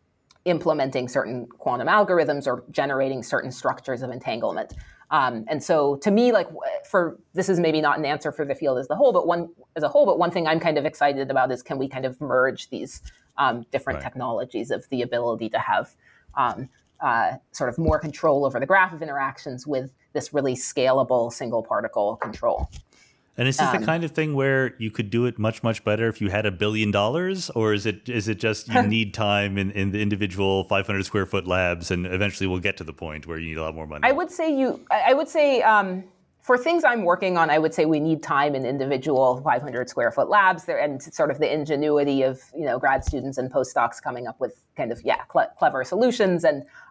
implementing certain quantum algorithms or generating certain structures of entanglement. And so to me, like this is maybe not an answer for the field as a whole, but one thing I'm kind of excited about is, can we kind of merge these different technologies of the ability to have sort of more control over the graph of interactions with this really scalable single particle control. And is this the kind of thing where you could do it much, much better if you had $1 billion? Or is it just you need time in the individual 500 square foot labs, and eventually we'll get to the point where you need a lot more money? I would say for things I'm working on, I would say we need time in individual 500 square foot labs there, and sort of the ingenuity of grad students and postdocs coming up with kind of clever solutions.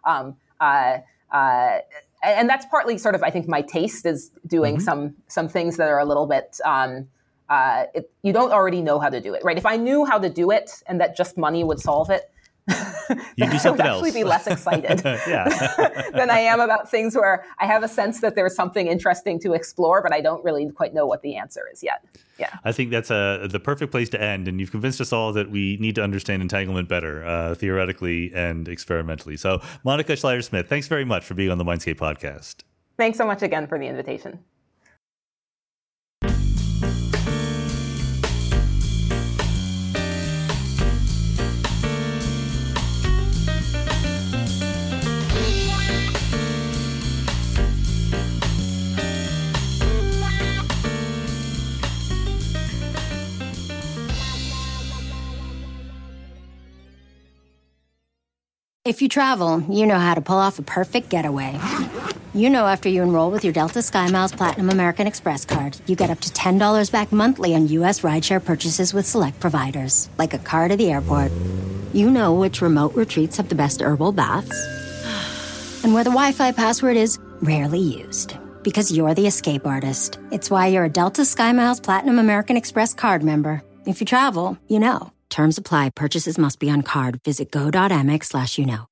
And that's partly sort of, I think, my taste is doing some things that are a little bit, you don't already know how to do it, right? If I knew how to do it and that just money would solve it, you do something else. I would actually be less excited than I am about things where I have a sense that there's something interesting to explore, but I don't really quite know what the answer is yet. Yeah, I think that's the perfect place to end. And you've convinced us all that we need to understand entanglement better, theoretically and experimentally. So Monica Schleier-Smith, thanks very much for being on the Mindscape podcast. Thanks so much again for the invitation. If you travel, you know how to pull off a perfect getaway. You know after you enroll with your Delta SkyMiles Platinum American Express card, you get up to $10 back monthly on U.S. rideshare purchases with select providers, like a car to the airport. You know which remote retreats have the best herbal baths, and where the Wi-Fi password is rarely used. Because you're the escape artist. It's why you're a Delta SkyMiles Platinum American Express card member. If you travel, you know. Terms apply. Purchases must be on card. Visit go.amex/you know.